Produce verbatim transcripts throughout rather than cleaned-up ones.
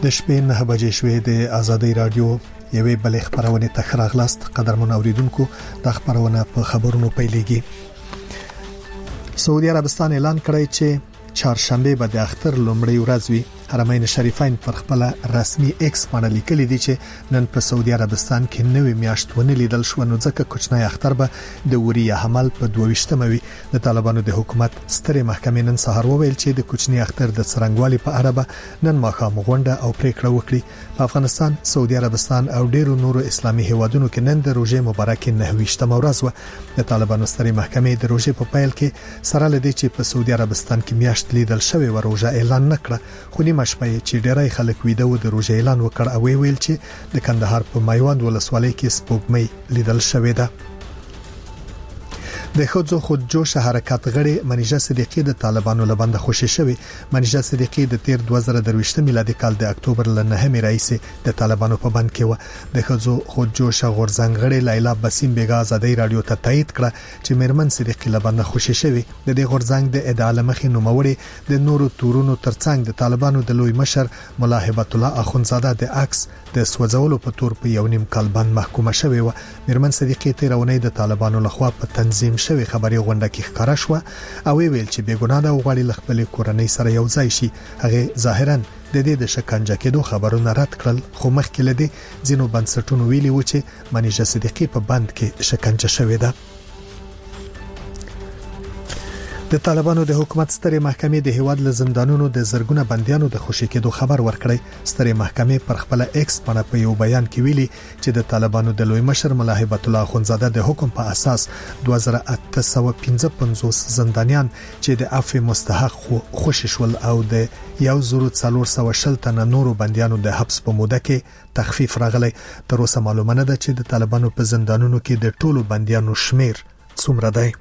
د شپې نه بجې شوې د آزادۍ رادیو یوې بلې خبرونه ته خراغلاست. قدرمن اوریدونکو د خبرونه په خبرونو پیلېږي. سعودي عربستان اعلان کړی چې چهارشنبه به د اختر لومړی ورځ وي. حرمین شریفین پر خپل رسمي ایکس باندې لیکلي دي چې نن په سعودي عربستان کې نوې میاشتونه لیدل شو، نو ځکه کوچنی اختر به د وریا حمل په دوه وي. د طالبانو د حکومت سترې محکمې نن سهار وویل چې د کوچنی اختر د څرنګوالي په اړه به نن ماښام غونډه او پریکړه وکړي. په افغانستان، سعودي عربستان او ډیرو نورو اسلامي هیوادونو کې نن د روزې مبارکې نهویشتمه ورځ و. د طالبانو سترې محکمې د روزې په پیل کې سره لدی چې په سعودي عربستان کې میاشت لیدل شوی و روزه اعلان نکړه، خو نیمه شپه چې ډیری خلک ویده و د روزې اعلان وکړ او ویل چې د کندهار په میوند ولسوالۍ کې سپوږمۍ لیدل شوې ده. د خودزو خودجوش حرکت غړي منیژه صدیقی د طالبانو لبند خوشی شوی. منیژه صدیقی د تیر دوه زره درویشت میلادي کال د اکتوبر ل نهمې رئیس د طالبانو په بند کې و. د خودزو خودجوش غورځنګ غړي لیلا بسیم بیګا آزادۍ رادیو ته تایید کړه چې میرمن صدیقی لبند خوشی شوی. د دې غورځنګ د ادعا لمخې نوموړي د نورو تورونو ترڅنګ د طالبانو د لوی مشر مولا هبت الله اخونزاده د عکس د سوځولو په تور په یو نیم کال باندې محکومه شوی و. میرمن صدیقی تیرونی د طالبانو لخوا په تنظیم شوی خبري غونډه کې ښکارا شو او ویل چې بیګناه او غړي لخپل کورنۍ سره یو ځای شي. هغه ظاهرا د دې د شکنجه کېدو خبرونه رد کړل، خو مخکې لدی ځینو بنسټونو ویلي و چې منیژه صدیقی په بند کې شکنجه شوې ده. د طالبانو د حکومت سترې محکمې د هیواد له زندانونو د زرګونه بنديانو د خوشی کېدو خبر ورکړی. سترې محکمې پر خپل ایکس باندې په یو بیان کې ویلي چې د طالبانو د لوی مشر مولا هبت الله اخونزاده د حکم په اساس دوه زره اته سوه پنځه پنځوس زندانیان چې د عفو مستحق خوشی شول او د یو زرو څلور سوه شل تنه نورو بنديانو د حبس په موده کې تخفیف راغلی. تر اوسه معلومه نه ده چې د طالبانو په زندانونو کې د ټولو بنديانو شمیر څومره دی.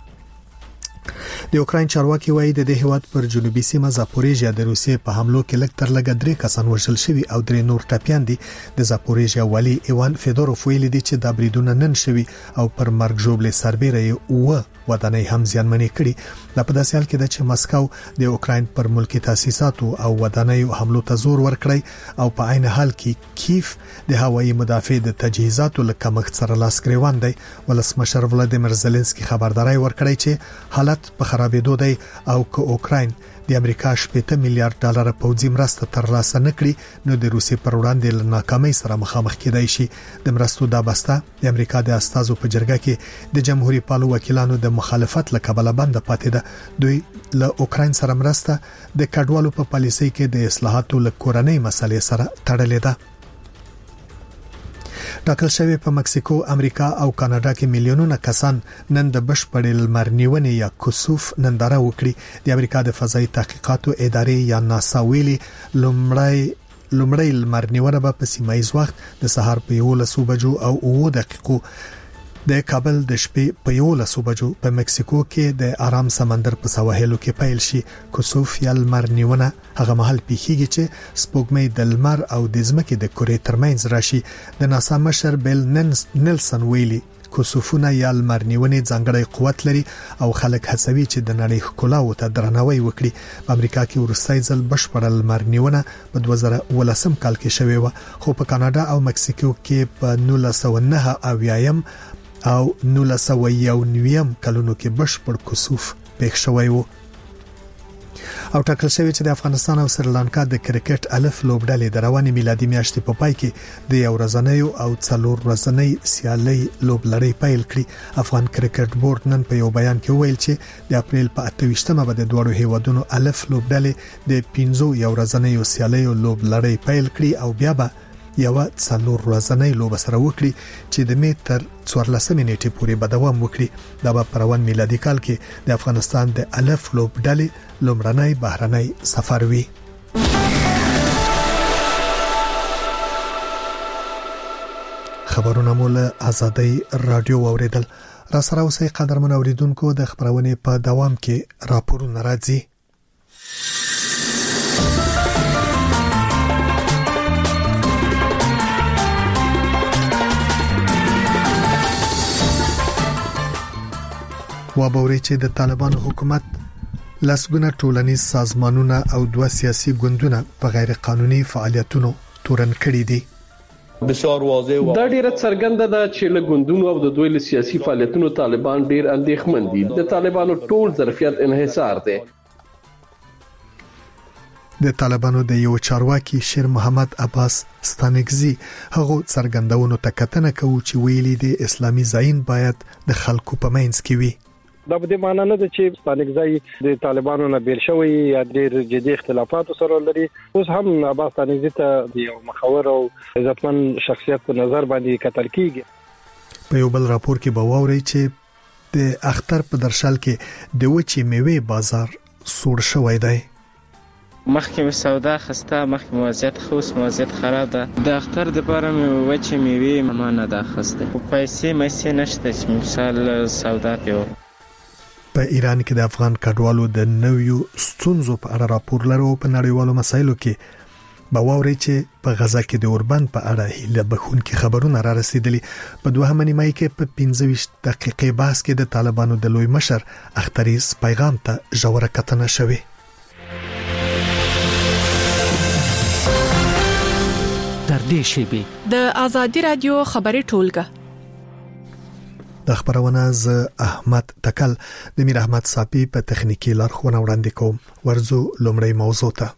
د اوکراین چارواکي وایي د هیواد پر جنوبي سیمه زاپوریژیا د روسیې په حملو کې لږ تر لږه درې کسان وژل شوي او درې نور ټپيان دي. د زاپوریژیا والی ایوان فیدوروف ویلي دي چې د بریدونو نن شوي او پر مرګ ژوبلې سربېره او ودانۍ هم زیانمنې کړي. د په داسې حال کې د چې مسکو د اوکراین پر ملکی تاسیساتو او ودانۍ حملو ته زور ورکړي او په عین حال کې کیف د هوایي مدافع د تجهیزاتو له کمښت سره لاس ګریوان دی. ولسمشر ولادیمیر زيلنسکي خبرداري ورکړی چې حالت په خرابېدو دی او که اوکراین د امریکا شپږ میلیارډ ډالر پوځي مرسته ترلاسه نکړي نو د روسي پر وړاندې له ناکامۍ سره مخامخ کېدای شي. د مرستو دا بسته د امریکا د استازو په جرګه کې د جمهوریت پالو وکیلانو د مخالفت له کبله بند پاتې ده. دوی له اوکراین سره مرسته د کډوالو په پالیسۍ کې د اصلاحاتو له کورنۍ مسلې سره تړلې ده. ټاکل شوی په مکسیکو، امریکا او کاناډا کې میلیونونه کسان نن د بشپړ لمر نیونې یا کسوف ننداره وکړي. د امریکا د فضایي تحقیقاتو ادارې یا ناسا ویلي لومړی لومړی لمر نیونه به په سیمایي وخت د سهار په یولسو بجو او اوه دقیقو د کابل د شپې په یولسو بجو په مکسیکو کې د آرام سمندر په سواحلو کې پیل شي. کسوف یا لمر نیونه هغه محل پیخیږي چې سپوږمۍ د لمر او د ځمکې د کورې ترمنځ راشي. د ناسا مشر بیل نیلسن ویلي کسوفونه یا لمر نیونې ځانګړی قوت لري او خلک هڅوي چې د نړۍ ښکلاو ته درناوی وکړي. په امریکا کې وروستۍ ځل بشپړ لمر نیونه په دوه زره ولسم کال کې شوې و، خو په کاناډا او مکسیکو کې په نولس سوه نهه اویایم او نولس سوه یو نویم کلونو کې بشپړ کسوف پېښ شوی و. او ټاکل شوی چې د افغانستان او سریلانکا د کرکټ الف لوبډلې د رواني میلادي میاشتې په پای کې د یو ورځنۍ او څلور ورځنۍ سیالۍ لوبلړۍ پیل کړي. افغان کرکټ بورډ نن په یو بیان کې ویل چې د اپریل په اته ویشتمه به د دوړو هیوادونو الف لوبډلې د پنځو یو ورځنۍ سیالۍ لوبلړۍ پیل کړي او بیا به یو څلور ورځنۍ لوب سره وکړي چې د میټر څوارلسمې نیټې پورې به دوام وکړي. دا به په روان میلادي کال کې د افغانستان د الف لوبډلې لومړنی بهرنی سفر وي. خبرونه مول آزادۍ رادیو اوریدل. را سره اوسئ قدرمن اوریدونکو، د خبرونې په دوام کې راپورونه راځي. وابوري چې د طالبانو حکومت لسګونه ټولنیز سازمانونه او دوه سیاسي ګوندونه په غیر قانوني فعالیتونو تورن کړي دي. بسیار واضح و دا ډیره څرګنده ده چې له ګوندونو او د دوی له سیاسي فعالیتونو طالبان ډیر اندېښمن دي. د طالبانو ټول ظرفیت انحصار دی. د طالبانو د یو چارواکي شیر محمد عباس ستانکزي هغه څرګندونو ته کتنه کوي چې ویلي دي اسلامي ځاین باید د خلکو په منځ کې وي. دا به د معنا نه ده چې ستانکزي د طالبانو نه بیل شوی یا ډېر جدي اختلافات سره لري. اوس هم عباس ستانکزي ته یو مخور او عزتمن شخصیت په نظر باندې کتل کیږي. په یو بل راپور کې به واوري چې د اختر په درشل کې د وچی میوه بازار سوړ شوی دی. مخکې سودا خسته مخکې وضعیت خوس وضعیت خراب ده. د اختر د لپاره مې وچې میوه ممانه ده خسته. په پیسې مې نشته چې مثال سودا پیو. په ایران کې د افغان کډوالو د نویو ستونزو په اړه راپور لرو. په نړیوالو مسایلو کې به واوري چې په غزا کې د اوربند په اړه هیله بخونکي خبرونه را رسیدلي. په دوهمه نیمه کې په پنځه ویشت دقیقې بحث کې د طالبانو د لوی مشر اختریز پیغام ته ژوره کتنه شوه. تر دې شی د ازادي رادیو خبري ټولګه د خبرونه ز احمد تکل د میر احمد صافي په تخنیکی لارښوونه وړاندې کوم. ورزو لومړی موضوع ته.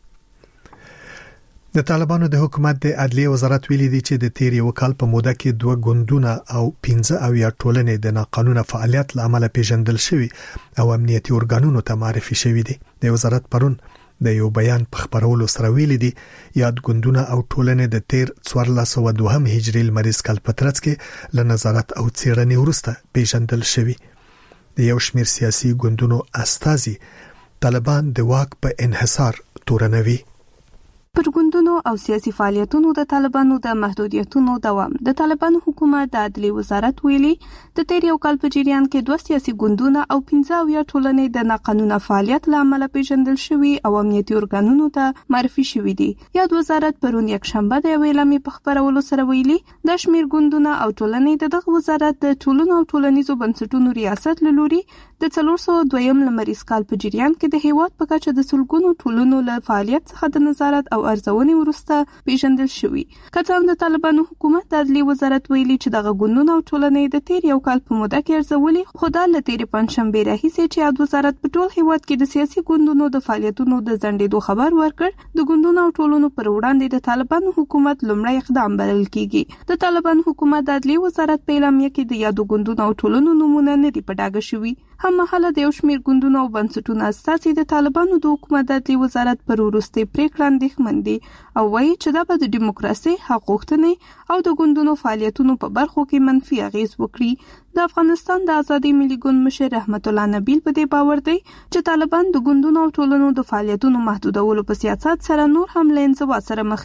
د طالبانو د حکومت د عدلیه وزارت ویلي دی چې د تیر یو کال په موده کې دوه ګوندونه او پنځه او یا ټولنې د ناقانونه فعالیت لامل پیژندل شوی او امنیتي اورګانونو ته معرفي شوی دي. د وزارت پرون د یو بیان په خبرولو سره ویلي دي یاد ګوندونه او ټولنې د تیر څوارلس سوه دوه هجري لمریز کال په ترڅ کې له نظارت او څېړنې وروسته پیژندل شوی. د یو شمېر سیاسي ګوندونو استازي طالبان د واک په انحصار تورنوي. پر ګوندونو او سیاسي فعالیتونو د طالبانو د محدودیتونو دوام. د طالبانو حکومت د عدلیه وزارت ویلي د تیر یو کال په جریان کې دوه سیاسي ګوندونه او پنځه او یا ټولنې د ناقانونه فعالیت لامل پیژندل شوی او امنیتي اورګانونو ته معرفي شوی دي. یاد وزارت پرون یک شنبه د اعلامیې په خبرولو سره ویلي د شمیر ګوندونه او ټولنې دغه وزارت د ټولنو او ټولنیزو بنسټونو ریاست لوري د څلور سوه دویم لمریز کال په جریان کې د هیواد په کچه د سلګونو ټولنو له فعالیت څخه د نظارت او ارزونې وروسته پیژندل شوی. کله هم د طالبانو حکومت د عدلیه وزارت ویلي چې دغه ګوندونه او ټولنې د تیر یو کال په موده کې ارزولي. خو دا له تیر پنځشنبه راهیسې چې عدلیه وزارت په ټول هیواد کې د سیاسي ګوندونو د فعالیتونو د ځنډېدو خبر ورکړ. د ګوندونو او ټولنو پر وړاندې د طالبانو حکومت لومړی اقدام بلل کیږي. د طالبانو حکومت د عدلیه وزارت په اعلامیه کې د یادو ګوندونو او ټولنو نمونه نه دي په ډاګه شوي. هم مهاله د یو شمېر ګوندونو او بنسټونو استازي د طالبانو د حکومت د عدلیه وزارت پر وروستۍ پریکړه اندېښمن دي او وایي چې دا به د دیموکراسي حق غوښتنې او د ګوندونو فعالیتونو په برخو کې منفي اغیز وکړي. د افغانستان د ازادي ملي ګوند مشر رحمت الله نبیل په دې باور دی چې طالبان د ګوندونو او ټولنو د فعالیتونو محدودولو په سیاست سره نور هم له انزوا سره مخ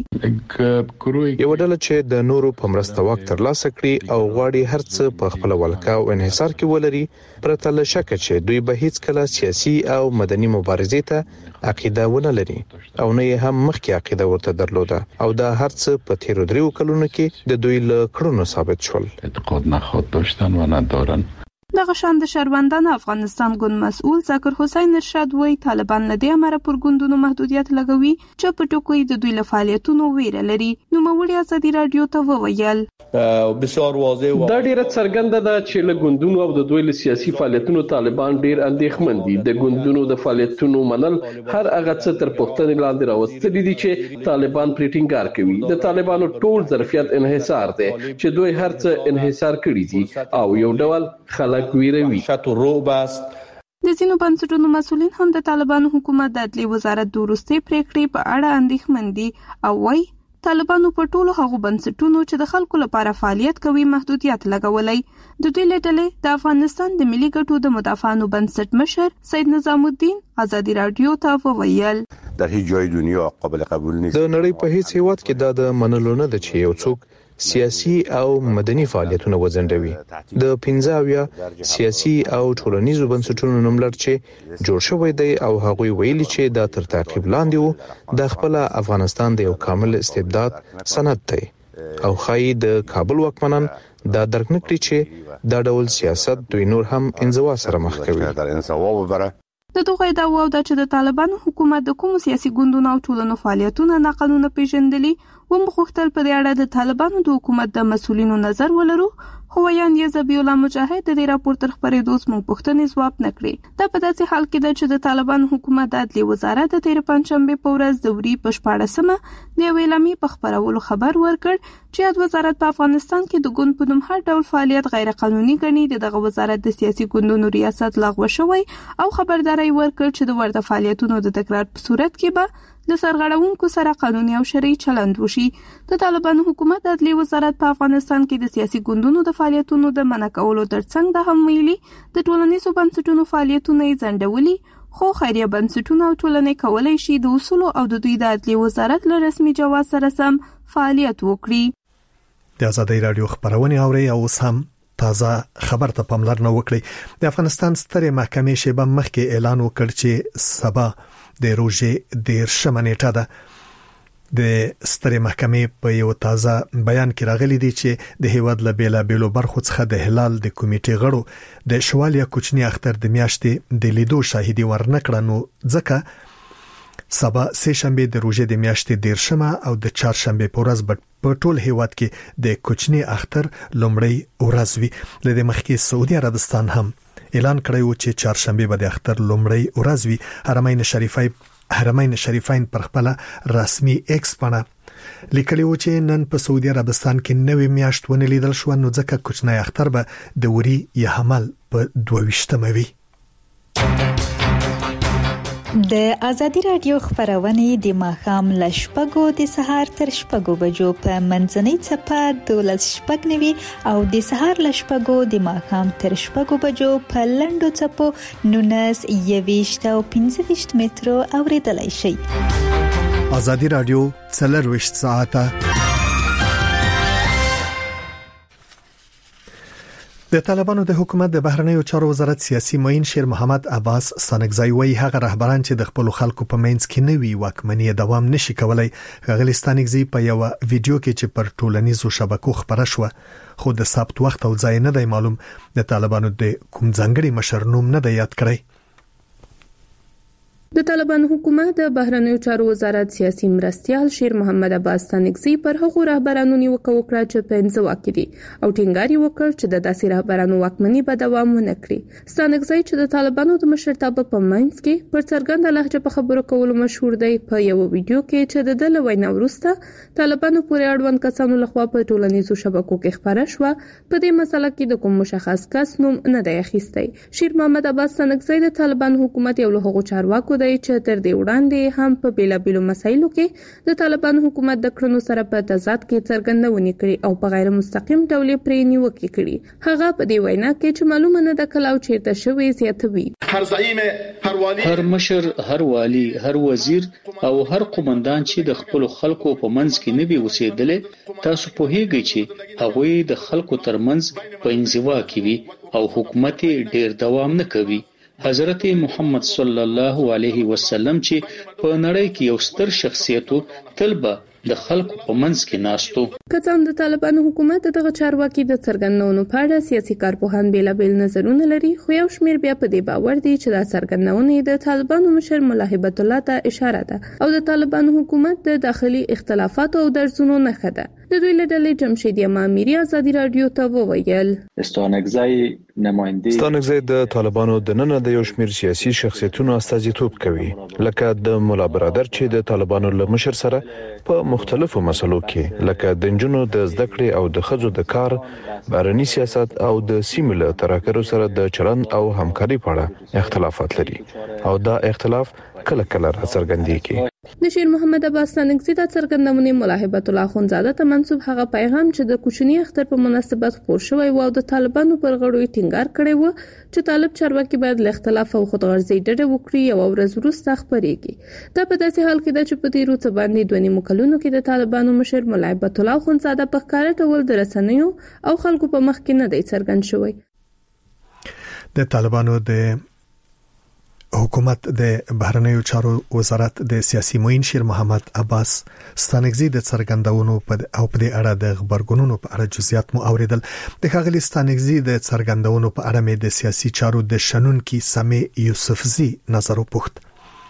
کیږي. یو ډله چې د نورو په مرسته واک ترلاسه کړي او غواړي هر څه په خپل ولکه او انحصار کې ولري پرته له شک چې دوی به هیڅ کله سیاسي او مدني مبارزې ته عقیده ونه لري او نه هم مخکې عقیده ورته درلوده او دا هر څه په تیرو دریو کلونو کې د دوی له کړنو ثابت شول. اعتقاد نخواد داشتن و ندارن. دغه شان د شهروندان افغانستان ګوند مسؤل ذکر حسین ارشاد وایي طالبان له دې امره پر ګوندونو محدودیت لګوي چې په ټکوي د دوی له فعالیتونو ویره لري. نو موږ ازادي رادیو ته وویل بسیار واضح و دا ډیره څرګنده ده چې له ګوندونو او د دوی له سیاسي فعالیتونو طالبان ډیر اندېښمن دي. د ګوندونو د فعالیتونو منل هر هغه څه تر پوښتنې لاندې راوستلي دي چې طالبان پرې ټینګار کوي. د طالبانو ټول ظرفیت انحصار دی چې دوی هر څه انحصار کړي دي او یو ډول خلک ویروي. شاتو روب است. د ځینو بنسټونو مسؤلین هم د طالبانو حکومت د عدلیه وزارت د وروستۍ پریکړې په اړه اندېښمن دي او وایي طالبانو په ټولو هغو بنسټونو چې د خلکو لپاره فعالیت کوي محدودیت لګولای. د دوی له ډلې د افغانستان د ملي ګټو د مدافعانو بنسټ مشر سید نظام الدین ازادي رادیو ته وویل در هیڅ ځای دنیا قابل قبول نیست. د نړۍ په هیڅ هیواد کې دا د منلو نه ده چې یو څوک سیاسي او مدني فعالیتونه وزندوي. د پنځه اویا سیاسي او ټولنیزو بنسټونو نوملړ چې جوړ شوی دی او هغوی ویلي چې دا تر تعقیب لاندې وو د خپل افغانستان د یو کامل استبداد سند دی او خای د کابل واکمنان دا درک نکړي چې دا ډول سیاست دوی نور هم انزوا سره مخ کوي. د دغه ادعاو د چې د طالبانو حکومت د کوم سیاسي ګوندونو او ټولنو فعالیتونه ناقانونه پیژندلي و مخختل په اړه د طالبانو د حکومت د مسولینو نظر ولرو خو ویان یې زبی الله مجاهد د دې راپور تر خبرې دوس مو پښتنې ځواب نکړي دا په داسې حال کې ده چې د طالبانو حکومت د عدلي وزارت د تیر پنځشنبه په ورځ د وری په شپاړسمه د ویلامي په خبرولو خبر ورکړ چې د وزارت په افغانستان کې د ګوند په نوم هر ډول فعالیت غیر قانوني ګڼي دغه وزارت د سیاسي ګوندونو ریاست لغوه شوی او خبرداري ورکړ چې د ورته فعالیتونو د تکرار په صورت کې به د سرغړونکو سره قانوني او شرعي چلند وشي د طالبانو حکومت د عدلي وزارت په افغانستان کې د سیاسي ګوندونو د فعالیتونو د منع کولو ترڅنګ د هم ویلي د ټولنیزو بنسټونو فعالیتونه یې ځنډولي خو خیریه بنسټونه او ټولنې کولای شي د اصول او د دوی د عدلي وزارت له رسمي جواز سره سم فعالیت وکړي د آزادۍ رادیو خبرونه اوري او سم تازه خبر ته پاملرنه وکړي د افغانستان ستره محکمې شیبه مخکې اعلان وکړ چې سبا د روزې د شمنېټه ده د ستره محکمې په یو تازه بیان کې راغلي دي چې د هیواد له بیلا بیلو برخو څخه د هلال د کمیټې غړو د شوالیا کوچنی اختر د میاشتې د لیدو شاهدي ورنکړه نو ځکه سبا سه شنبه د روزې د میاشتې د شمه او د چهارشنبه په ورځ په ټول هیواد کې د کوچنی اختر لومړی ورځ وي لدې مخکې سعودي عربستان هم اعلان کړی و چې چهارشنبه به د اختر لومړی ورځ وي حرمین شریفین حرمین شریفین پر خپل رسمي ایکس باندې لیکلی و چې نن په سعودي عربستان کې نوې میاشت ونه لیدل شو نو ځکه کوچنی اختر به د وری یا حمل په دوه وي د ازادي رادیو خبرونه د ماخام لشپګو د سهار تر شپګو بجو په منځنۍ چپه دولس شپږ نوي او د سهار لشپګو د ماخام تر شپګو بجو په لندو چپو نونس یويشت او پنځه ویشت مترو اوریدلای شي ازادي رادیو څلور ویشت ساعته د طالبانو د حکومت د بهرنیو چارو وزارت سیاسي معین شیر محمد عباس سانګزای وایي هغه رهبران چې د خپل خلکو په منځ کې نوي واکمنۍ دوام نشي کولای غلی ستانګزي په یو ویډیو کې چې پر ټولنیزو شبکو خبره شو خو د ثبت وخت او ځای نه دی معلوم د طالبانو د کوم ځانګړي مشر نوم نه دی یاد کړی د طالبانو حکومت د بهرنیو چارو وزارت سیاسي مرستيال شیر محمد عباس سانګزي پر هغو رهبرانو نیوکه وکړه چې پنځه واکې دي او ټینګار یې وکړ چې د داسې رهبرانو واکمنۍ به دوام ونه کړي سانګزي چې د طالبانو د مشرتابه په منځ کې پر څرګنده لهجه په خبرو کولو مشهور دی په یو ویډیو کې چې د دله وینا وروسته طالبانو پورې اړوند کسانو لخوا په ټولنیزو شبکو کې خبره شوه په دې مسله کې د کوم مشخص کس نوم نه دی اخیستی شیر محمد عباس سانګزي د طالبانو حکومت یو له هغو چارواکو دی چې تر دې وړاندې هم په بیلابیلو مسایلو کې د طالبانو حکومت د کړنو سره په تضاد کې څرګندونه کړې او په غیر مستقیم ډول پرې نیوکه کړې هغه په دې وینا کې چې معلومه نه ده کله او چیرته شوی زیاتوي هر زعیم هر والی هر مشر هر والی هر وزیر او هر قومندان چې د خپل خلکو په منځ کې نه وي اوسېدل تاسو په هیګي چې هغه د خلکو ترمنځ په انزوا کې وي او حکومت ډیر دوام نه کوي حضرت محمد صلی الله علیه وسلم چې په نړۍ کې یو ستر شخصیت تل به د خلکو په منځ کې ناستو کڅان د طالبانو حکومت دغه چارواکي د څرګندونو په اړه سیاسي کارپوهان بیلابل نظرونه لري خو یو شمیر بیا په دې باور دي چې دا څرګندونه د طالبانو مشر مولا هبت الله ته اشاره ده او د طالبانو حکومت د داخلي اختلافاتو او درزونو نه خده د دوی له ډلې جمشید امامي ازادي رادیو ته وویل ستانګزای نماینده ستانګزای د طالبانو د نن د یو شمیر سیاسي شخصیتونو استازیتوب کوي لکه د مولا برادر چې د طالبانو له مشر سره په مختلفو مسلو کې لکه د جنونو د زده کړې او د خځو د کار بهرنی سیاست او د سیمې له تراکرو سره د چلند او همکاري په اړه اختلافات لري او دا اختلاف کله کله راڅرګندېږي د شیر محمد عباس سانګزي د څرګندونې مولا هبت الله خونزاده ته منسوب هغه پیغام چې د کوچنی اختر په مناسبت خپور شوی و او د طالبانو پر غړو ټینګار کړی و چې طالب چارواکي باید له اختلاف او خودغرضۍ ډډه وکړي او ورځ وروسته خبرېږي دا په داسې حال کې ده چې په تیرو څه باندې دوه نیمو کلونو کې د طالبانو مشر مولا هبت الله خونزاده په ښکاره ډول د رسنیو او خلکو په مخ کې نه دی څرګند شوی د طالبانو د حکومت د بهرنیو چارو وزارت د سیاسي معین شیر محمد عباس ستانکزی د څرګندونو په او په اړه د خبرګونونو په اړه جزئیات مو اوریدل. د ښاغلي ستانکزی د څرګندونو په اړه مې د سیاسي چارو د شنونکي سمې یوسفزی نظر وپوښت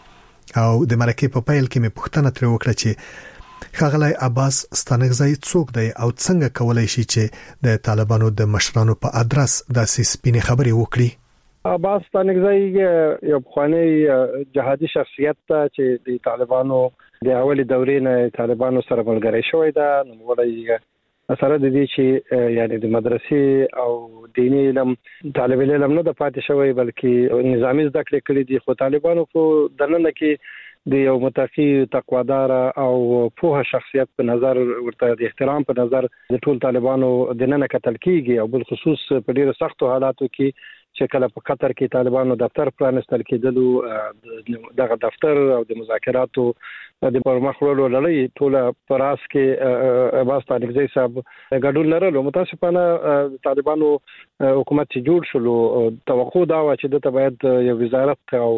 او د مرکه په پیل کې مې پوښتنه ترې وکړه چې ښاغلی عباس ستانکزی څوک دی او څنګه کولای شي چې د طالبانو د مشرانو په ادرس داسې سپینې خبرې وکړي. عباس ستانکزی یو پخوانی جهادي شخصیت ته چې د طالبانو د اولي دورې نه طالبانو سره ملګری شوی دا نو ولې سره د دې چې یعنی د مدرسې او دیني علم طالب علم نه د پاتې شوی بلکې نظامی زده کړې کړې دي. خو طالبانو په دننه کې د یو متقی تقوادار او پوهه شخصیت په نظر ورته د احترام په نظر د ټول طالبانو د نن کتل کیږي او بل خصوص په ډیرو سختو حالاتو کې چې کله په قطر کې طالبانو دفتر پرانستل کېدلو دغه دفتر او د مذاکراتو د پرمخ وړلو لړۍ ټول پراس کې عباس ستانکزی صاحب ګډون لرلو. متاسفانه طالبانو حکومت چې جوړ شلو توقع دا و چې د باید یو وزارت او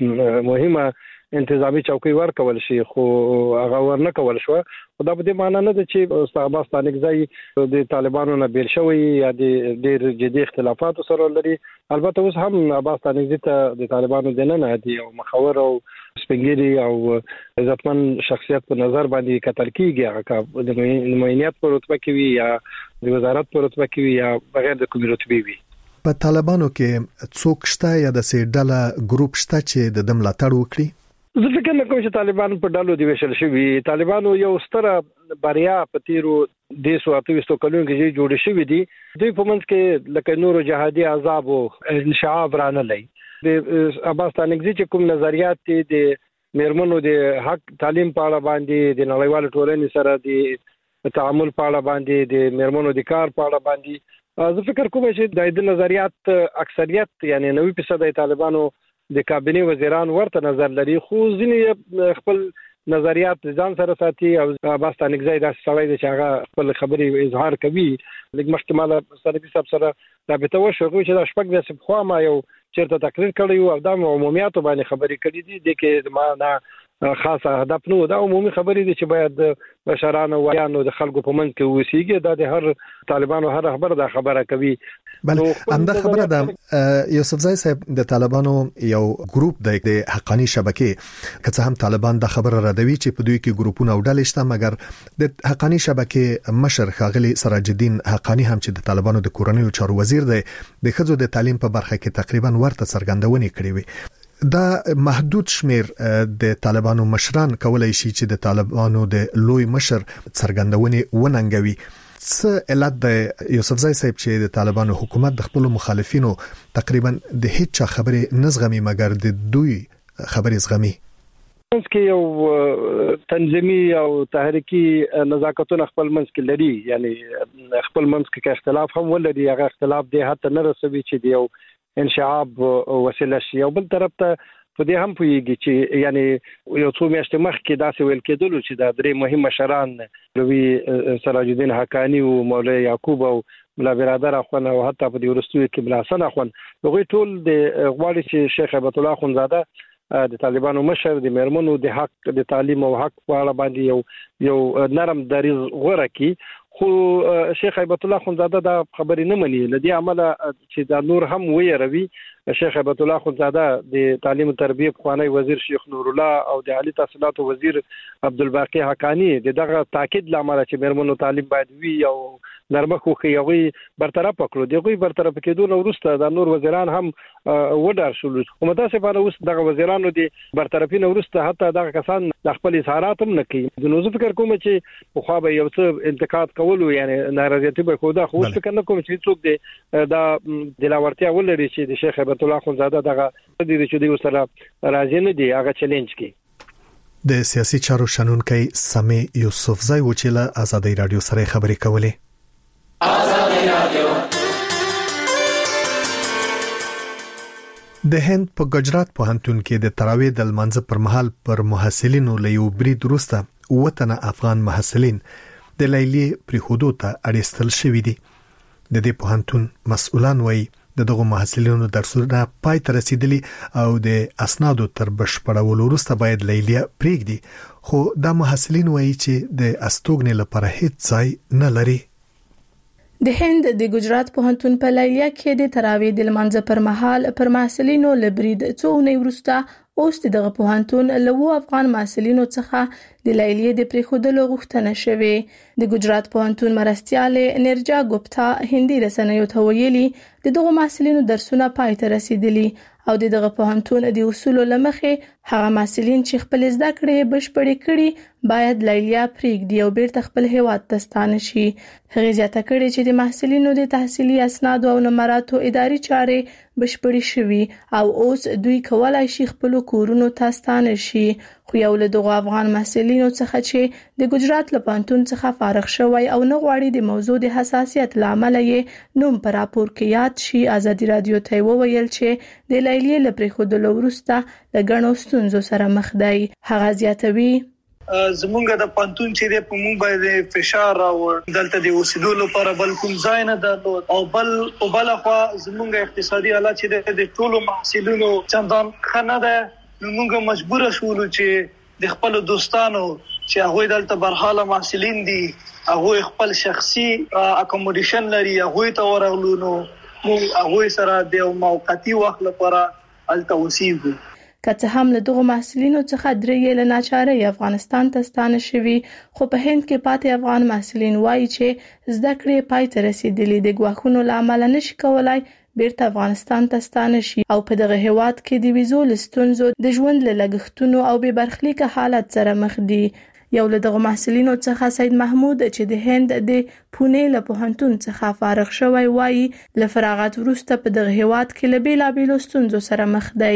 مهمه انتظامی چوکۍ ورکول شي خو هغه ورنه کول شو. دا په دې معنی نه ده چې عباس ستانکزی د طالبانو نه بیل شوی یا د ډېر جدي اختلافاتو سره لري. البته اوس هم عباس ستانکزی ته د طالبانو د نه دی او مخور او سپنګری او عزتمن شخصیت په نظر باندې کتل کیږي. هغه د نماینیت په رتبه کې وي یا د وزارت په رتبه کې وي یا بغیر د کومې رتبې وي. په طالبانو کې څوک شته یا د سې ډله ګروپ شته چې د دم ملاتړ وکړي؟ زه فکر نه کوم چې طالبان په ډلو دی وشل شوی. طالبانو یو ستره بریا په تیرو د سو اتويستو کلونو کې جوړ شوی دي. دوی په منځ کې لکه نورو جهادي عذاب او انشعاب رانه لای. د عباس ستانکزی چې کوم نظریات دي د میرمنو د حق تعلیم په اړه باندې د نړیوال ټولنې سره د تعامل په اړه باندې د میرمنو د کار په اړه باندې زه فکر کوم چې د نظریات اکثریت یعنی نوي فیصد طالبانو د کابینه وزیران ورته نظر لري. خو ځینې خپل نظریات ځان سره ساتي او عباس ستانکزی داسې سړی دی چې هغه خپل خبرې اظهار کوي. لږ مخکې مالا ستانکزی صاحب سره رابطه وشوه چې دا شپږ داسې پخوا ما یو چېرته تقریر کړی او دا عمومیاتو باندې خبرې کړې دي د کې ما نه خاصه هدف نو دا عمومي خبرې دي چې باید بشرانو ویانو د خلکو په منځ کې وسیږي. دا د هر طالبانو هر خبر دا خبره کوي. بل همدا خبره ده یوسفزی صاحب د طالبانو یو ګروپ د حقانی شبکې که هم طالبان د خبره ردوي چې په دوی کې ګروپونه او ډلې شته مګر د حقانی شبکې مشر ښاغلي سراج الدین حقانی هم چې د طالبانو د کورنیو چارو وزیر دی د ښځو د تعلیم په برخه کې تقریبا ورته څرګندونې کړې وي. دا محدود شمیر د طالبانو مشران کولای شي چې د طالبانو د لوی مشر څرګندونې وننګوي. څه علت د یوسفزی صاحب چې د طالبانو حکومت د خپل مخالفینو تقریبا د هیڅ خبرې نزغمي مګر د دوی خبرې زغمي؟ منځ کې یو تنظیمي او تحریکی نزاکتونه خپل منځ کې لري. یعنی خپل منځ کې اختلاف هم ولري. هغه اختلاف دی حتی نه رسوي چې دی یو انشعاب وسیله شي. او بل طرف ته په دې هم پوهیږي چې یعنی یو څو میاشتې مخکې داسې ویل کېدلو چې دا درې مهم مشران لوی سراج الدین حقانی او مولوی یعقوب او ملا برادر اخوان او حتی په دې ورستوي کې بلا حسن اخوان هغوی ټول د غواړي چې شیخ هیبت الله اخوندزاده د طالبانو مشر د میرمنو د حق د تعلیم او حق په اړه باندې یو یو نرم دریض غوړه کی. خو شیخ هیبت الله اخوندزاده دا خبرې نه مني. لدی عمله چې دا نور هم ویروي. شیخ هیبت الله اخوندزاده د تعلیم او تربیه خوانی وزیر شیخ نور الله او د عالی تحصیلات وزیر عبدالباقی حقانی دغه تاکید لامل چې میرمنو تعلیم باید وي او نرمه خو یوغي برطرف کړو. دغه برطرف کېدو وروسته د نور وزیران هم وډار شول. او متاسفانه اوس دغه وزیرانو د برطرفین وروسته حتی دغه کسان د خپل اظهارات هم نه کوي. نو زه فکر کوم چې په خو به یو څه انتقاد کولو یعنی ناراضیت به خو دا خو فکر نه کوم چې څوک دی دا د لاورتیا ولري چې د شیخ هیبت الله اخوندزاده دغه د دې چې دوی سره راځي نه دی هغه چیلنج کوي. د سیاسي چارو شنونکي سمې یوسفزی و چې له آزادۍ رادیو سره خبرې کولې. آزادۍ رادیو د هند په ګجرات پوهنتون کې د تراوی د لمانځه پر مهال پر محصلینو له یو برید وروسته وطن افغان محصلین د لیلی پریخودو ته اړیستل شوی دي. د دې پوهنتون مسؤلان وایي د دغه محصلینو درسونه پای ته رسیدلی او د اسنادو تر بشپړولو وروسته باید لیلیه پریږدي، خو دا محصلین وایي چې د استوګنې لپاره هیڅ ځای نه لري. د هند د ګجرات پوهنتون په لیلیه کې د تراویح د لمانځه پر مهال پر محصلینو لبرید څو اونۍ وروسته اوس دغه پوهنتون له افغان محصلینو څخه د لیلیه د پریښودلو غوښتنه شوې. د ګجرات پوهنتون مرستیال نرجا ګوپتا هندي رسنیو ته ویلي د دغه محصلینو درسونه پای ته رسیدلي او د دغه پوهنتون د اصولو لمخې هغه محصلین چې خپل زده کړې بشپړې کړي باید لیلیه پریږدي او بیرته خپل هیواد ته ستانه شي. هغه زیاته کړې چې د محصلینو د تحصیلي اسناد او نمراتو اداري چارې بشپړې شوي او اوس دوی کولای شي خپل کورونو ته ستانه شي. خو یو له دغه افغان محصلینو څخه چې د ګجرات له پوهنتون څخه فارغ شوی او نه غواړي د موضوع د حساسیت لامل یې نوم پر راپور کې یاد شي، ازادي رادیو ته وویل چې د لیلیه له پریښودلو وروسته د ګڼو ستونزو سره مخ دی. هغه زیاتوي زمونږ د پانتون چې د په مونږ باندې فشار راوړ دلته د اوسېدو لپاره بل کوم ځای نه درلود او بل او بل خو زمونږ اقتصادي حالت چې د ټولو محصلینو چندان ښه نه ده، نو مونږ مجبور شولو چې د خپل دوستانو چې هغه دلته برحاله محصلین دي هغه خپل شخصي اکوموډیشن لري هغه ته ورغلو، نو مونږ هغه سره د موقتی وخت لپاره الته اوسېږو. که څه هم له دغه محصلینو څخه درې له ناچارۍ افغانستان ته ستانه شوي، خو په هند کې پاتې افغان محصلین وایي چې زده کړې پای ته رسیدلي د ګواښونو له امله نشي کولای بیرته افغانستان ته ستانه شي او په دغه هیواد کې د ویزو لستونزو د ژوند له لګښتونو او بې برخلیکه حالت سره مخ دي. یو له دغه محصلینو څخه سید محمود چې د هند د پونه له پوهنتون څخه فارغ شوی وایي له فراغت وروسته په دغه هیواد کې له بیلابیلو ستونزو سره مخ دی.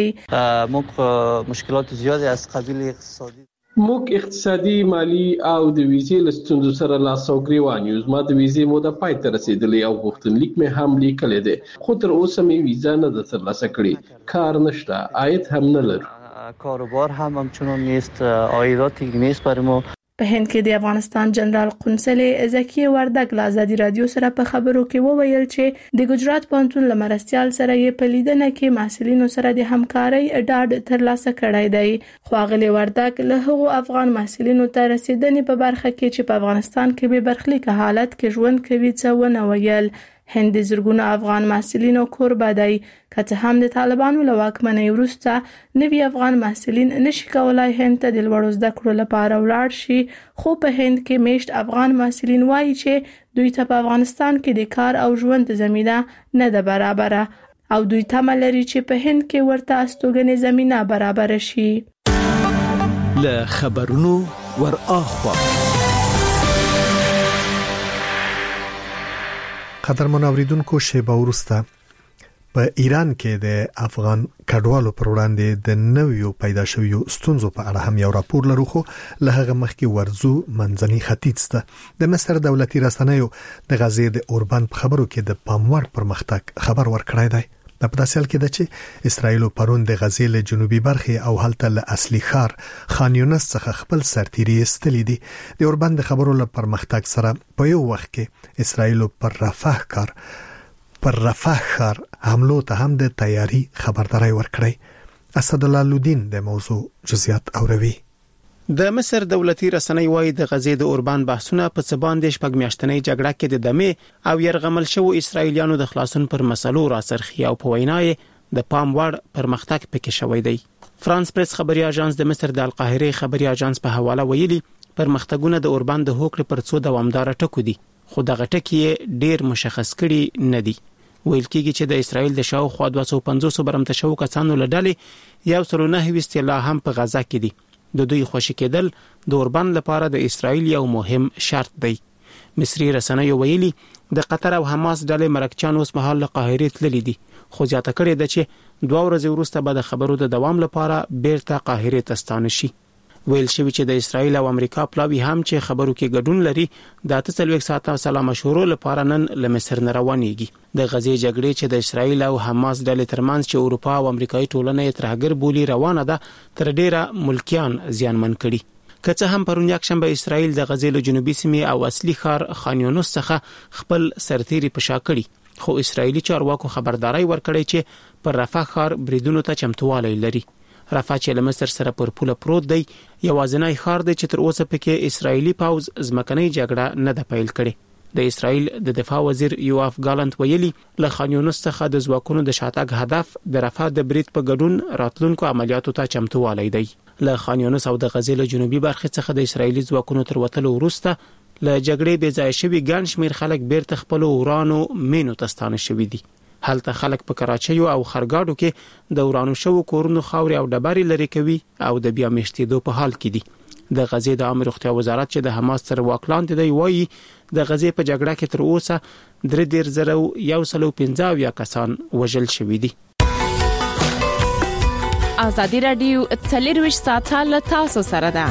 موږ مشکلات زیاتې از قبیل اقتصادي موږ اقتصادي، مالی او د ویزې لستونزو سره لاس او ګریوان یو. زما د ویزې موده پای ته رسیدلې او غوښتنلیک مې هم لیکلی دی، خو تر اوسه مې ویزا نه ده ترلاسه کړې. کار نشته، عاید هم نه لرو. کاروبار هم همچنان نیست، عایداتی نیست برای ما. په هند کې د افغانستان جنرال قونسل زکی وردګ له ازادي رادیو سره په خبرو کې وویل چې د ګجرات پوهنتون له مرستیال سره یې په لیدنه کې محصلینو سره د همکارۍ ډاډ ترلاسه کړی دی. خو اغلی وردګ له هغو افغان محصلینو ته رسیدنې په برخه کې چې په افغانستان کې به برخلیک حالت کې ژوند کوي څه ونه ویل. هند د زرګونو افغان محصلینو کوربه دی، که څه هم د طالبانو له واکمنۍ وروسته نوي افغان محصلین نشي کولای هند ته د لوړو زده کړو لپاره ولاړ شي، خو په هند کې میشت افغان محصلین وایي چې دوی ته په افغانستان کې د کار او ژوند زمینه نه ده برابره او دوی تمه لري چې په هند کې ورته استوګنې زمینه برابر شي. له خبرونو ور اخوا قدرمن اوریدونکو، شیبه وروسته په ایران کې د افغان کډوالو پر وړاندې د نویو پیدا شویو ستونزو په اړه هم یو راپور لرو، خو له هغه مخکې ورزو منځني ختیځ ته د مصر دولتي رسنیو د غزې د اوربان په خبرو کې د پاموړ پرمختګ خبر ورکړی دی. د پداسل کې د چې اسرائیل پرون د غزې له جنوبي برخې او هلته له اصلي ښار خان یونس څخه خپل سرتیري استلی دي. د اوربان د خبرو له پرمختګ سره په یو وخت کې اسرائیل پر رفح کار پر رفح ښار حملو ته هم د تیاری خبرداري ورکړی. اسد الله لودین د موضوع جزئیات اوروي. د مصر دولتي رسنۍ وايي د غزې د اوربان بحثونه په څه باندې شپږ میاشتنۍ جګړه کې د دمه او يرغمل شوو اسرایلیانو د خلاصون پر مسلو راسرخي او په وینای د پام وړ پرمختګ پکې شوی دی. فرانس پریس خبري اژانس د مصر د القاهره خبري اژانس په حواله ویلي پرمختګونه د اوربان د هوکړې پر څو دوامدار ټکو دي، خو دغه ټکي ډیر مشخص کړي نه دي. ویل کېږي چې د اسرایل د شاوخوا دوه سوه پنځوس برمته شو کسانو لړلې یو سل نه ویست لا هم په غزا کې دي. د دوی خوشی کېدل د اوربان لپاره د اسرایل یو مهم شرط دی. مصری رسنیو ویلي د قطر او حماس ډلې مرکچان اوس مهال له قاهره تللي دي، خو زیاته کړي ده چې دوه ورځې وروسته به د خبرو د دوام لپاره بیرته قاهره ته ستانه شي. ویل شوی چې د اسرایل او امریکا پلاوی هم چې خبرو کې ګډون لري د اته څلوېښت ساعته سلام مشورو لپاره نن له مصر نه روانېږي. د غزې جګړې چې د اسرایل او حماس ډلې ترمنځ چې اروپا او امریکایي ټولنه یې ترهګر بولی روانه ده تر ډیره ملکیان زیانمن کړي. که څه هم پرون یکشنبه اسرایل د غزې له جنوبي سیمې او اصلي ښار خان یونس څخه خپل سرتیري په شا کړي، خو اسرایلی چارواکو خبرداري ورکړی چې پر رفح ښار بریدونو ته چمتووالی لري. رفح چې له مصر سره پر پوله پروت دی یوازینی ښار دی چې تر اوسه پکې اسرایلی پاوز ځمکنۍ جګړه نه ده پیل کړې. د اسرایل د دفاع وزیر یوآف ګالنت ویلي له خان یونس څخه د ځواکونو د شاتګ هدف د رفح د برید په ګډون راتلونکو عملیاتو ته چمتووالی دی. له خان یونس او د غزې له جنوبي برخې څخه د اسرایلی ځواکونو تر وتلو وروسته له جګړې بې ځای شوي ګڼ شمېر خلک بیرته خپلو ورانو مینو ته ستانه شوي دي. هلته خلک په کراچیو او خرګاډو کې د ورانو شوو کورونو خاورې او ډبرې لرې کوي او د بیا میشتېدو په حال کې دي. د غزې د عامه روغتیا وزارت چې د حماس تر واک لاندې دی وایي د غزې په جګړه کې تر اوسه درې دېرش زره یو سل او پنځه اویا کسان وژل شوي دي. ازادي راډیو څلرویشت ساعته له تاسو سره ده.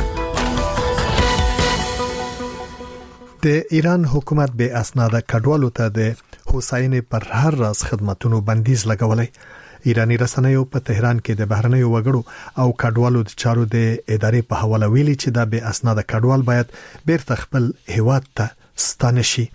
د ایران حکومت به اسناد کډوالو ته د حسینې پر هر راز خدماتونو بندیز لګولای. ایرانی رسنیو په تهران کې د بهرنیو وګړو او کډوالو د چارو د ادارې په حواله ویلي چې د به اسناد کډوال باید بیرته خپل هیواد ته ستانه شي.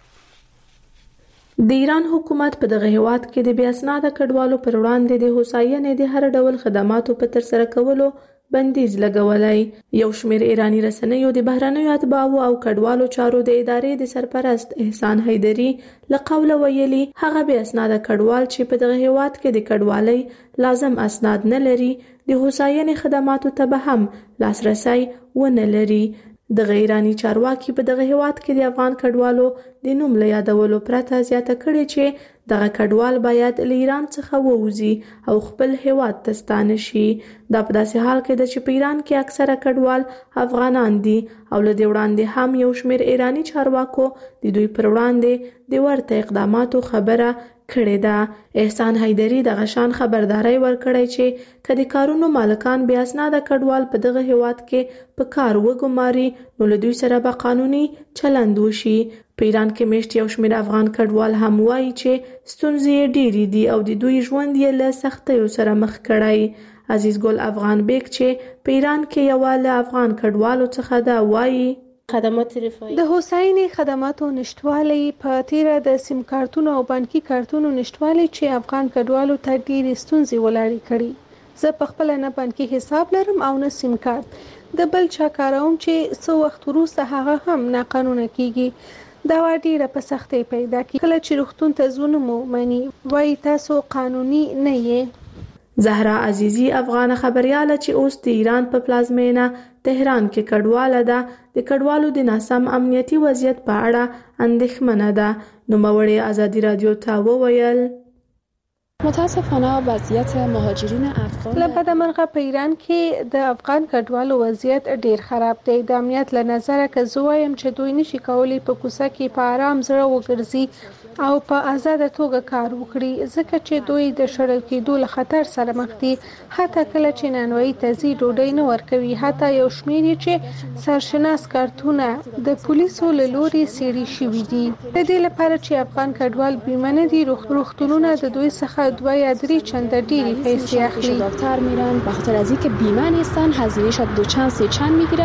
د ایران حکومت په دغه هیواد کې د بیا اسناد کډوالو پر وړاندې د حسینې د هر ډول خدماتو په تر سره کولو بندیز لګولای. یو شمېر ایرانی رسنیو د بهرنیو اتباعو او کډوالو چارو د ادارې د سرپرست احسان حیدری له قوله ویلي هغه بیا اسناد کډوال چې په دغه هیواد کې د کډوالۍ لازم اسناد نه لري د حسینې خدماتو ته به هم لاسرسي ونه لري. د غیرانی چارواکي په دغه هیواد کې د افغان کډوالو د نوم له یادولو پرته زیاته کړې چې دغه کډوال باید له ایران څخه ووځي او خپل هیواد ته ستانه شي. دا په داسې حال کې ده چې په ایران کې اکثره کډوال افغانان دي او له دې وړاندې هم یو شمېر ایرانی چارواکو د دوی پر وړاندې د ورته اقداماتو خبره کړې ده. احسان حیدری د غشان خبرداري ورکړی چې کدي کارونو مالکان بیا اسناد کډوال په دغه هیواد کې په کار وګماري نو له دوی سره به قانوني چلند وشي. په ایران کې مشت یو شمېر افغان کډوال هم وایي چې ستونزې ډېرې دي او د دوی ژوند یې له سختیو سره مخ کړی. عزیز ګل افغان بیگ چې په ایران کې یو له افغان کډوالو څخه دا وایي خدمات رفاهي د حسینې خدماتو نشټوالی په تیره د سیم کارتونو او بانکي کارتونو نشټوالی چې افغان کډوالو ته ډېرې ستونزې ولاړې کړي. زه په خپل نه بانکي حساب لرم او نه سیم کارت. د بل چا کاروم چې څو وخت وروسته هغه هم ناقانونه کیږي. دا ډیره په سختۍ پیدا کی. کله چې روغتون ته ځو نو معنی وای تاسو قانوني نه یې. زهرا عزیزی افغان خبرياله چې اوس د ایران په پلازمینه تهران کې کډواله ده د کډوالو د ناسم امنیتي وضعیت په اړه اندېښمنه ده. نو موري ازادي رادیو ته وویل متاسفانه وضعیت مهاجرین افغان له بدمرغه په ایران کې د افغان کډوالو وضعیت ډیر خراب دی. د امنیت له نظره که زه وایم چې دوی نشي کولی په کوڅه کې په آرام زړه وګرځي او په آزاده توګه کار وکړي ځکه چې دوی د شړل کېدو له خطر سره مخ دي. حتی کله چې نانوایي ته ځي ډوډۍ نه ورکوي. حتی یو شمېر یې چې سرشناس کارتونه د پولیسو له لوري څېړل شوي دي. د دې لپاره چې افغان کډوال بیمه نه دي روغتونونه د دوی څخه دو یا درې چنده ډیری پیسې اخلي. دکتر میرن به خاطر از اینکه بیمه نیستن هزینه‌اش دو چند سه چند میگیره.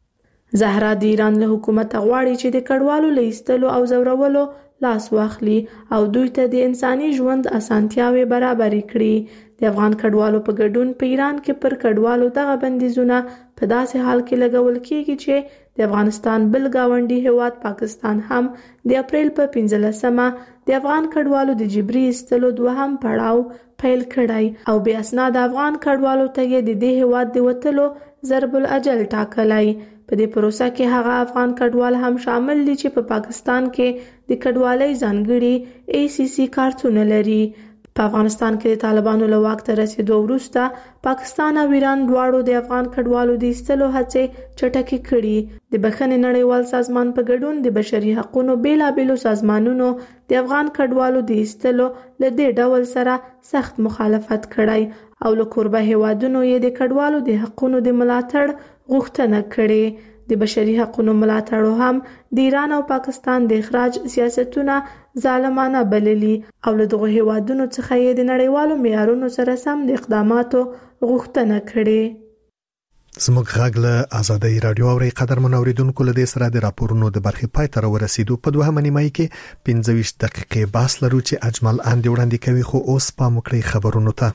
زهرا د ایران له حکومت غواړي چې د کډوالو لیستلو او زورولو لاس واخلي او دوی ته د انساني ژوند اسانتیاوې برابرې کړي. د افغان کډوالو په ګډون په ایران کې پر کډوالو دغه بندیزونه په داسې حال کې لګول کیږي چې د افغانستان بل گاونډي هیواد پاکستان هم د اپریل په پنځلسمه د افغان کډوالو د جبري ایستلو دوهم پړاو پیل کړی او بیا اسناد افغان کډوالو ته د دې هیواد د وتلو ضرب الاجل ټاکلی. په دې پروسه کې هغه افغان کډوال هم شامل دي چې په پاکستان کې د کډوالۍ ځانګړي ای سی سی کارتونه لري. په افغانستان کې د طالبانو له واک ته رسیدو وروسته پاکستان او ایران دواړو د افغان کډوالو د ایستلو هڅې چټکې کړي. د بخښنې نړیوال سازمان په ګډون د بشري حقوقو بیلابېلو سازمانونو د افغان کډوالو د ایستلو له دې ډول سره سخت مخالفت کړی او له کوربه هیوادونو یې د کډوالو د حقوقو د ملاتړ غوښتنه کړې. د بشري حقوقو ملاتړو هم د ایران او پاکستان د اخراج سیاستونه ظالمانه بللي او له دغه هیوادونو څخه یې د نړیوالو معیارونو سره سم د اقداماتو غوښتنه کړې. زموږ غږ له آزادۍ رادیو اوري قدر منوریدونکو له دې سره د راپورونو د برخې پای ته ورسېدو. په دوهمه نیمه کې پنځه ویشت دقیقې بحث لرو چې اجمل اندې وړاندې کوي، خو اوس پام وکړئ خبرونو ته.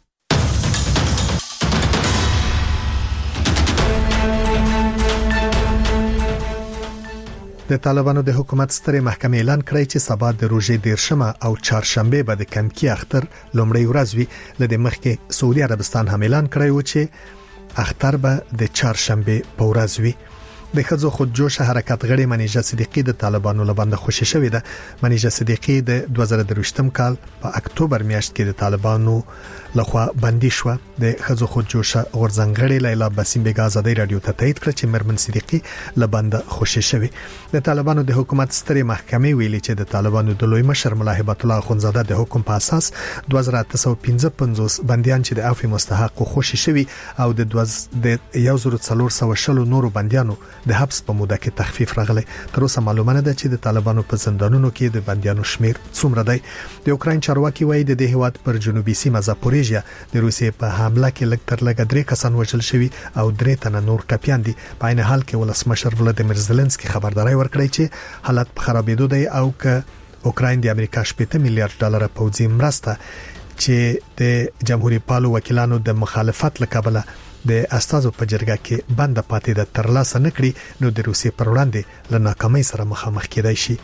د طالبانو د حکومت ستره محکمې اعلان کړی چې سبا د روزې دیرشمه او چهارشنبه به د کمکی اختر لومړی ورځ وي. لدې مخکې سعودي عربستان هم اعلان کړی و چې اختر به د چهارشنبه په ورځ وي. د خځو خودجوش حرکت غړي منیژه صدیقی د طالبانو لبنده خوشی شوې ده. منیژه صدیقی د دوه زره درویشتم کال په اکتوبر میاشت کې د طالبانو لخوا بندي شو. د خځو خودجوش غورځنګړي لیلا باسم بیگ آزادۍ رادیو ته تایید کړ چې مرمن صدیقی لبنده خوشی شوې. د طالبانو د حکومت ستره محکمې ویلي چې د طالبانو د لوی مشر ملا هبت الله اخونزاده د حکم په اساس دوه زره اته سوه پنځه پنځوس بنديان چې د عفو مستحق خوشی شوي او د یو زره څلور سوه شل نورو بنديانو د حبس په موده کې تخفیف راغلی. تر اوسه معلومه نه ده چې د طالبانو په زندانونو کې د بنديانو شمیر څومره دی. د اوکراین چارواکي وایي د دې هیواد پر جنوبي سیمه زاپوریژیا د روسیې په حمله کې لږ تر لږه درې کسان وژل شوي او درې تنه نور ټپيان دي. په عین حال کې ولسمشر ولادیمیر زيلنسکي خبرداري ورکړی چې حالت په خرابېدو دی او ک اوکراین د امریکا شپږ میلیارډ ډالر پوځي مرسته چې د جمهوریت پالو وکیلانو د مخالفت لکبله د استازو په جرګه کې بند پاتې د ترلاسه نکړي نو د روسیې پر وړاندې له ناکامۍ سره مخامخ کېدای شي.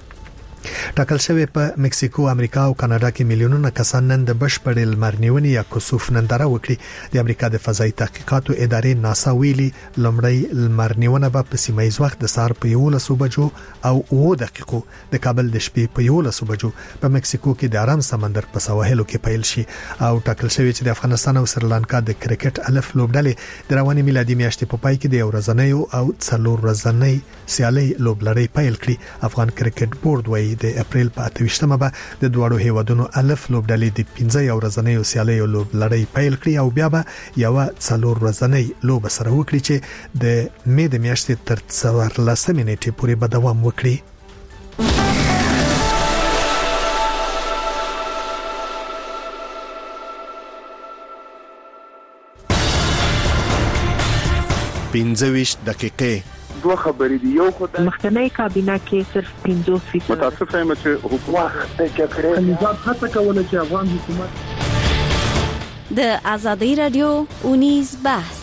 ټاکل شوی په مکسیکو، امریکا او کاناډا کې میلیونونه کسان نن د بشپړ لمرنیونې یا کسوف ننداره وکړي. د امریکا د فضایي تحقیقاتو ادارې ناسا ویلي لمړی لمرنیونه به په سیمه ایز وخت د سهار په یولسو بجو او اوه دقیقو د کابل د شپې په یولسو بجو په مکسیکو کې د آرام سمندر په سواحلو کې پیل شي. او ټاکل شوی چې د افغانستان او سریلانکا د کرکټ الف لوبډلې د رواني میلادي میاشتې په پای کې د ورځنۍ او څلور ورځنۍ سیالي لوبلړۍ پیل کړي. افغان کرکټ بورډ وایي د اپریل په اته ویشتمه به د دوړو هیوادونو الف لوبډلې د پنځه ورځنۍ سیالي لوبلړۍ پیل کړي او بیا به یو څلور ورځنۍ لوب سره وکړي چې د مې د میاشتې تر څوارلسمې نیټې پورې به دوام وکړي. پنځه ویشت دقیقې دوه خبرې دی. یو خدای مخکنی کابینه کې صرف پنځوس فیصد متاسف یم چې حکومت د کړې نظام هڅه کوله چې افغان حکومت د آزادۍ رادیو اونیز بحث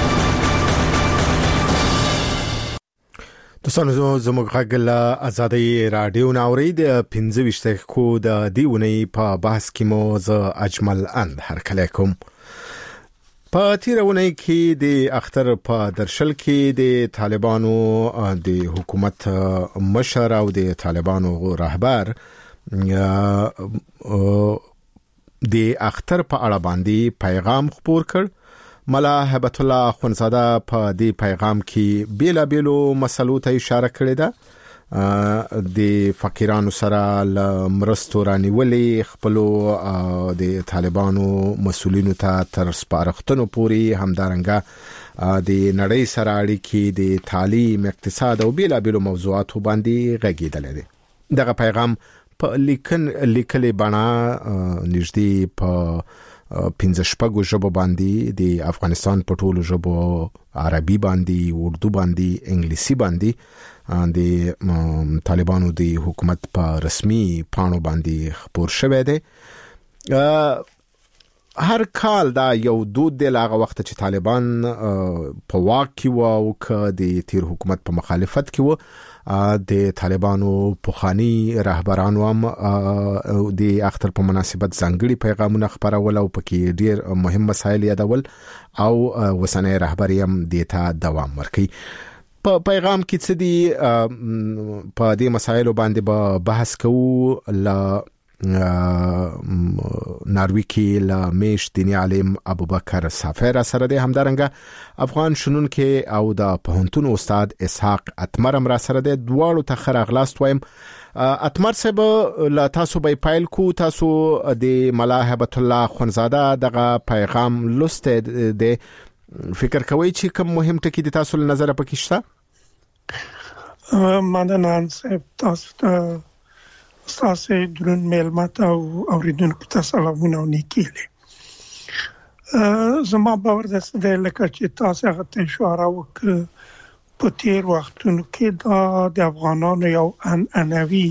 دوستانو زموږ غږ له آزادۍ رادیو ناوړي د پنځه ویشت دقیقو د دیونی په بحث کې مو ز اجمل اند هرکلی کوم. په تیرونه کې د اختر په درشل کې د طالبانو د حکومت مشر او د طالبانو رهبر د اختر په اړه باندې پیغام خپور کړ. ملا هبت الله اخونزاده په دې پیغام کې بیلا بیلو مسلو ته اشاره کړې ده. د فقیرانو سره مرستو رانیولې خپلو د طالبانو مسولینو ته تر سپارښتنو پورې همدارنګه د نړۍ سره اړیکې د تعلیم، اقتصاد او بیلا بیلو موضوعاتو باندې غږیدل دي. دغه پیغام په لیکن لیکلې بڼه نږدې په پنځه شپږو ژبو باندې د افغانستان په ټولو ژبو عربي باندې، اردو باندې، انګلیسي باندې د طالبانو د حکومت په رسمي پاڼو باندې خپور شوی دی. هر کال دا یو دود دی لاغه وخت چې طالبان په واک کې و او ک د تیر حکومت په مخالفت کې و د طالبانو پوخانی رهبرانو هم د اختر په مناسبت ځانګړي پیغامونه خپرول او پکې ډیر مهم مسایل یادول او وسنۍ رهبری هم دیتا دوام ورکړي. په پیغام کې څه دي په دې مسایلو باندې به بحث کوو. ل ناروی کې ل میش دینی عالم ابوبکر سافر سره د همدارنګه افغان شنونکو او د پوهنتون استاد اسحاق اتمر را سره د دواړو ته خراغلاست وایم. اتمر صاحب لا تاسو به پایل کو تاسو د ملا هبت الله خونزاده دغه پیغام لسته د فکر کوي چې کوم مهم ټکی د تاسو نظر پکې شته؟ مننه صاحب، تاسو ته تاسو درون میلمات او اوریدونکو ته سلامونه او نیکیله. زما باور د ستې لکه چې تاسو هغه ته اشاره وکړه په تیر وختونو کې دا د افغانانو یو انوي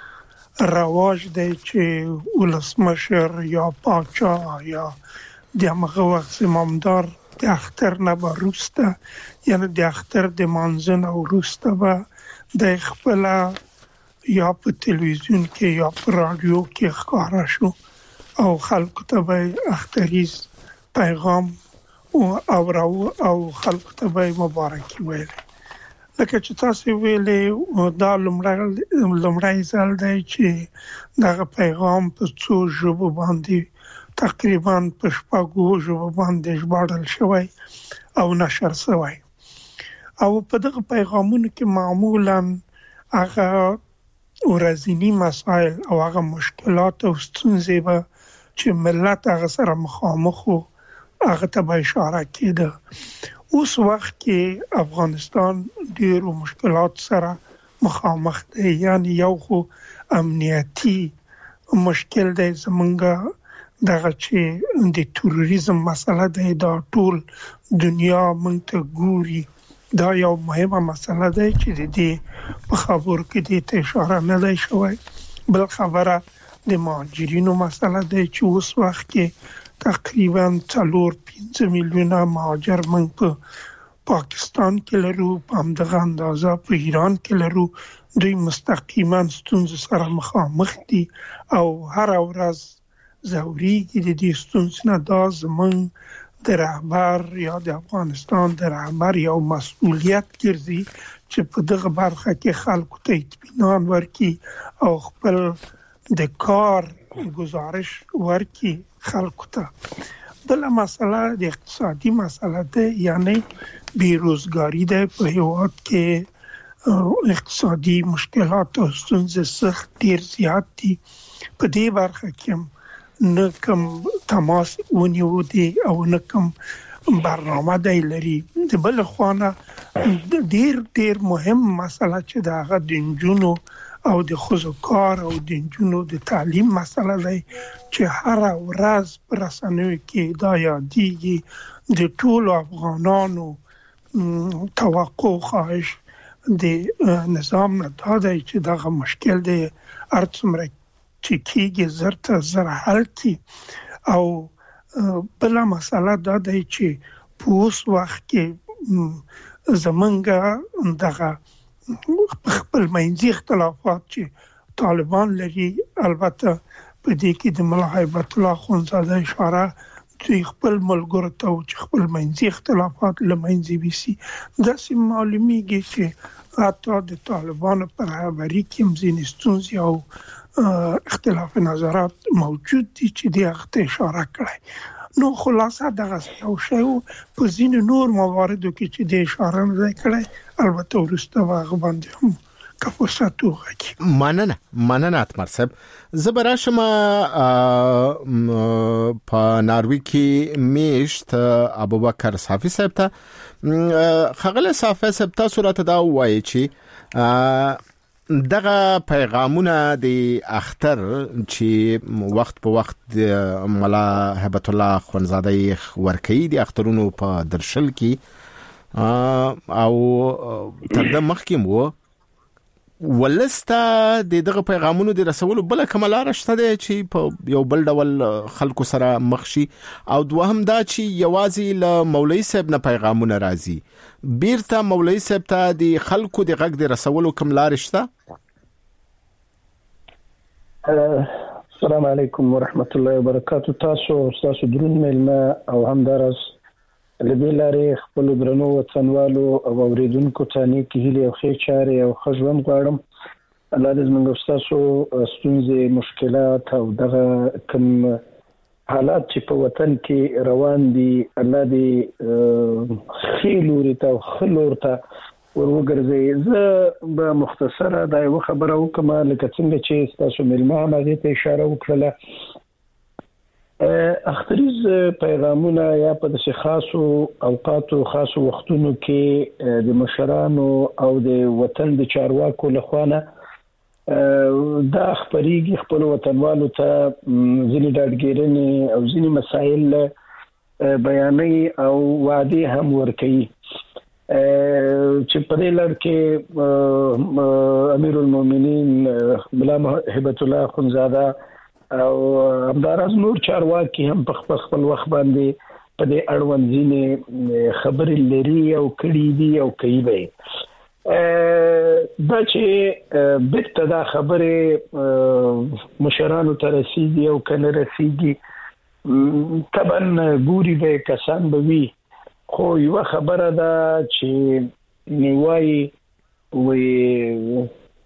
رواج دی چې ولسمشر یا پاچا یا د هغه وخت زمامدار د اختر نه وروسته یعنی د اختر د مانځنه وروسته به د خپل یا په تلویزیون کې یا په رادیو کې ښکارا شو او خلکو ته به اختریز پیغام او او او خلکو ته به مبارکي ویل. لکه چې تاسو ویلې دا لمړی لمړی ځل دی چې دغه پیغام په څو ژبو باندې تقریبا په شپږو ژبو باندې ژباړل شوی او نشر شوی او په دغه پیغامونو کې معمولا هغه ورځنی مسائل او هغه مشکلات او ستونزې به چې ملت هغه سره مخامخ وو هغه ته به اشاره کېده. اوس وخت کې افغانستان ډېرو مشکلات سره مخامخ دی، یعنی یو خو امنیتي مشکل دی زمونږ دغه چې د تروریزم مسله دی، دا ټول دنیا مونږ ته ګوري، دا یو مهمه مسله دی چې د دې په خبرو کې دې ته اشاره نه دی شوی. بل خبره د مهاجرینو مسله دی چې اوس وخت کې تقریبا څلور پنځه میلیونه مهاجر موږ په پاکستان کې لرو، په همدغه اندازه په ایران کې لرو. دوی مستقیما ستونزو سره مخامخ دي او هر ورځ ضروري د دې ستونزو نه دا زموږ د رهبر یا د افغانستان د رهبر یو مسؤلیت ګرځي چې په دغه برخه کې خلکو ته اطمینان ورکړي او خپل د کار گزارش ورکړي خلکو ته. بل مسله د اقتصادي مسله ده، یعنی بیروزګاری ده په هیواد کې، اقتصادي مشکلات او ستونزې سخت ډیر زیات دي. په دې برخه کې نه کوم تماس ونیو دي او نه کوم برنامه دی لري. د بل خوانه ډیر ډیر مهم مسله چې دغه د نجونو او د ښځو کار او د نجونو د تعلیم مسله دی چې هر ورځ په رسنیو کې دا یادېږي. د ټولو افغانانو توقع خواهش د نظام نه دا دی چې دغه مشکل دی هر څومره چې کېږي زر ته زر حل کړي. او بله مسله دا دی چې په اوس وخت کې زمونږ دغه خپل منځي اختلافات چې طالبان لري، البته په دې کې د ملا هیبت الله خونزاده اشاره دوی خپل ملګرو ته چې خپل منځي اختلافات له منځه ویسي. داسې معلومیږي چې حتی د طالبانو په رهبري کې ځینې ستونزې او اختلاف نظرات موجود دي چې دې هغه ته اشاره کړی. نو خلاصه دغه یو شی په ځینې نور مواردو کې چې د اشاره نه کړی، البته ورسته هغه باندې هم که فرصت وغږي. مننه مننه اتمر صاحب. زه به راشم په ناروی کې میشت ابوبکر صافی صاحب ته. خغله صافی صاحب تاسو راته دا وایي چې دغه پیغامونه د اختر چې وخت په وخت ملا هیبت الله خونزاده ورکوي د اخترونو په درشل کې او تر د مخکې وو ولسته د دغه پیغامونو د رسولو بل کمالار شته دی چې په یو بل ډول خلکو سره مخ شي، او دوهم دا چې یوازې له مولوی صاحب نه پیغامونه راځي، بیرته مولوی صاحب ته د خلکو د غږ د رسولو کمالار شته. السلام علیکم ورحمت الله وبرکاتہ. تاسو تاسو درون ملما او همدارس لدې لارې خپل درنو وطنوالو او اوریدونکو ته نیکې هیلې او ښې چارې او ښه ژوند غواړم. الله دې زموږ ستاسو ستونزې، مشکلات او دغه کوم حالات چې په وطن کې روان دي الله دې ښې لوري ته او ښه لور ته ور وګرځي. زه به مختصره دا یوه خبره وکړم لکه څنګه چې ستاسو مېلمه هم هغې ته اشاره وکړله. اختریز پیغامونه یا په داسې خاصو اوقاتو خاصو وختونو کې د مشرانو او د وطن د چارواکو لخوا نه دا خبرېږي خپل وطنوالو ته ځینې ډاډګیرنې او ځینې مسایل بیانې او وعده هم ورکړي چې په دې لړ کې امیر المؤمنین مولا هبت الله خنزاده او همدارس نور چارواکي هم په خپل وخت باندې په دې اړوند ځینې خبرې لري او کړي دي او کوي به دا چې بیرته دا خبره مشرانو ته رسیږي او کنه رسیږي طبعا ګوري به کسان به وي خو یو خبره ده چې نیوای وي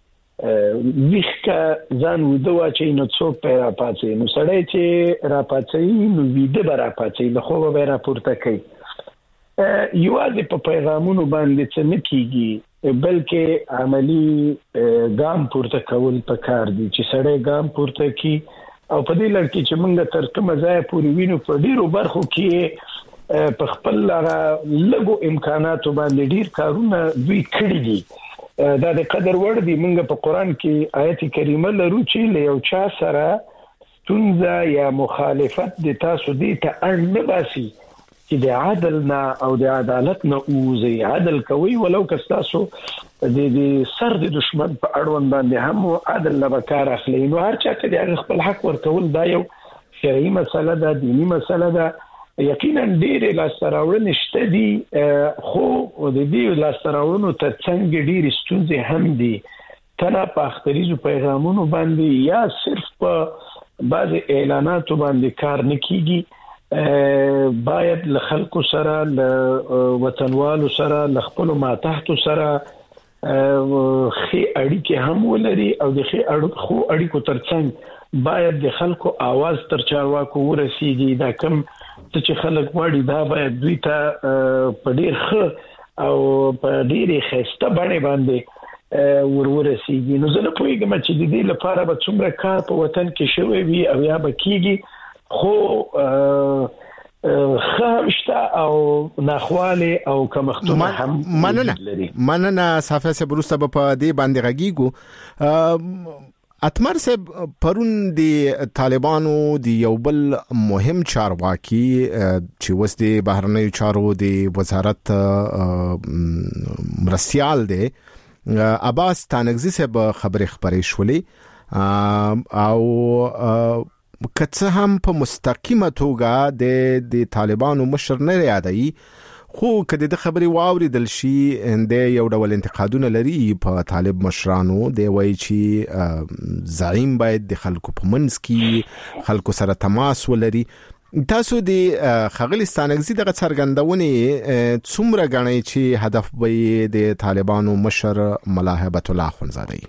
ویخکا ځان ودوا چې نو څوک پیرا پاتې نو سړی چې را پاتې نو ویده به را پاتې له خو به را پورته کوي یوازې په پیغامونو باندې څه نه کیږي بلکې عملی ګام پورته کول پکار دي چې سړی ګام پورته کی او په دې لړ کې چې موږ تر کومه ځای پورې وینو په ډیرو برخو کې په خپل لږو امکاناتو باندې ډیر کارونه دوی کړی دي دا د قدر وړ دي موږ په قران کې آیت کریمه لرو چې له یو چا سره ستونزه یا مخالفت د تاسو دي ته اړ نه باسي چې د عدل نه او د عدالت نه اوزي عدل کوي ولو که تاسو د دې سر د دشمن په اړوند باندې هم عدل نه وکړ اخلي نو هر چا ته د خپل حق ورکول دا یو شرعي مسله ده دینی مسله ده یقینا ډېر لاستراوړنې شته دي خو د دې لاستراوړنو ته څنګه ډېر ستونزې هم دي کله په اختریزو پیغامونو باندې یا صرف په بعض اعلاناتو باندې کار نه کیږي باید له خلکو سره له وطنوالو سره له خپل ماتحتو سره خې اړیکې هم ولري او د خې اړیکو اړیکو ترڅنګ باید د خلکو आवाज تر چارواکو ورسیږي دا کوم چې خلک وړي دا باید دوی ته په ډیر ښه او په ډیر ښایسته باندې باندې ورورسیږي نو زه نه پوهیږم چې د دې لپاره به څومره کار په وطن کې شوی وي او یا به کیږي خو خامشته او ناخواله او کمختونه هم مننه مننه صافه سه بروسته په دې باندې غږیګو اتمر سه پرون د طالبانو د یو بل مهم چارواکي چې وس د بهرنیو چارو د وزارت مرسیال دی عباس تانگزی سه به خبرې خبرې شولې او کڅه هم په مستقیمه توګه د د طالبانو مشر نه یادای خو کله د خبري واوریدل شي د یو ډول انتقادونه لري په طالب مشرانو دی وای چې زعیم باید د خلکو په منځ کې خلکو سره تماس ولري تاسو د خغلستانګزي دغه څرګندونه څومره غنئ چې هدف به د طالبانو مشر مولا هبت الله خنزاده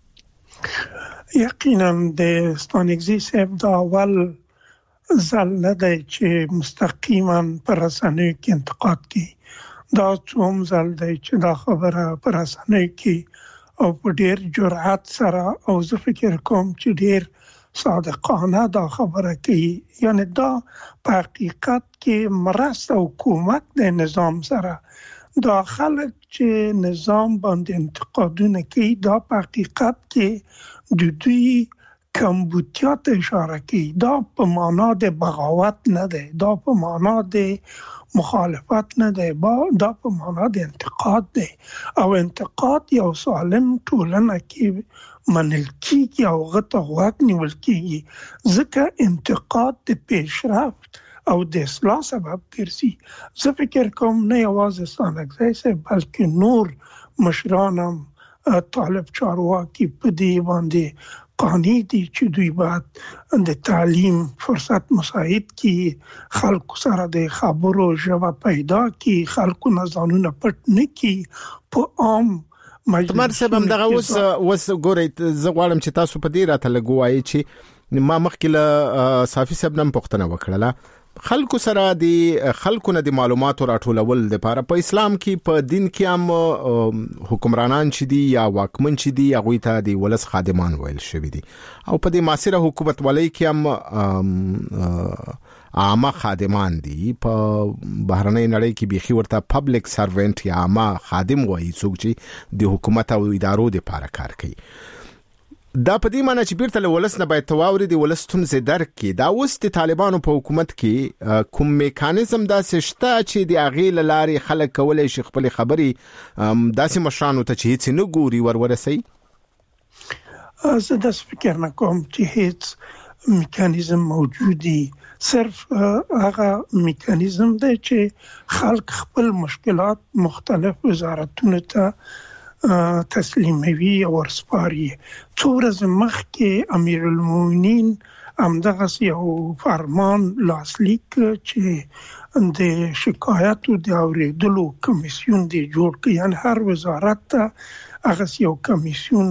یقینا د ستانګزي صاحب دا اول ځل نه دی چې مستقیما پر رسنیو کې انتقاد کوي دا څوم ځل دی چې دا خبره پر رسنیو کې او په ډېر جرأت سره او زه فکر کوم چې ډېر صادقانه دا خبره کوي یعنی دا په حقیقت کې مرسته او کومک د نظام سره دا خلک چې نظام باندې انتقادونه کوي دا په حقیقت کې د دوی کمبودیا ته اشاره کوي دا په معنا د بغاوت نه ده دا په معنا د مخالفت نه ده دا په معنا د انتقاد ده او انتقاد یو سالم ټولنه کې منل کیږي او غته غوږ نیول کیږي ځکه انتقاد د پیشرفت او د اصلاح سبب ګرځي زه فکر کوم نه یوازې ستانګزی صاحب بلکې نور مشرانم طالب چارواکي په دې باندې قانع دي چې دوی باید د تعلیم فرصت مساعد کی خلکو سره د خبرو ژبه پیدا کی خلکو نظرونه پټ نه کی په عام مجلس سبب دغه اوس اوس ګورئ زه غواړم چې تاسو په دې راته لګوایي چې ما مخکې له صافي صاحب نن پوښتنه وکړله خلکو سره د خلکو نه د معلوماتو راټولول د لپاره په اسلام کې په دین کې هم حکمرانان چې دي یا واکمن چې دي هغه ته د ولس خادمان ویل شوی دي او په د معاصره حکومت ولای کې هم عامه خادمان دي په بهرنۍ نړۍ کې بيخي ورته پبلک سروینټ یا عامه خادم وایي څوک چې د حکومت او ادارو د لپاره کار کوي دا په دې معنی چې بیرته له ولس نه باید تواوري دی ولس ستونزې درک کړي. دا اوس د طالبانو په حکومت کې کوم میکانیزم داسې شته چې د هغې له لارې خلک کولی شي خپلې خبرې داسې مشرانو ته چې هیڅ نه ګوري ور ورسوي؟ زه داسې فکر نه کوم چې هیڅ میکانیزم موجودي. صرف هغه میکانیزم دی چې خلک خپل مشکلات مختلف وزارتونو ته تسلیموي او ورسپاري. څو ورځې مخکې امیر المؤمنین همدغه یو فرمان لاسلیک چې د شکایاتو د اوریدلو کمیسیون دی جوړ کړي، یعنی هر وزارت ته هغه یو کمیسیون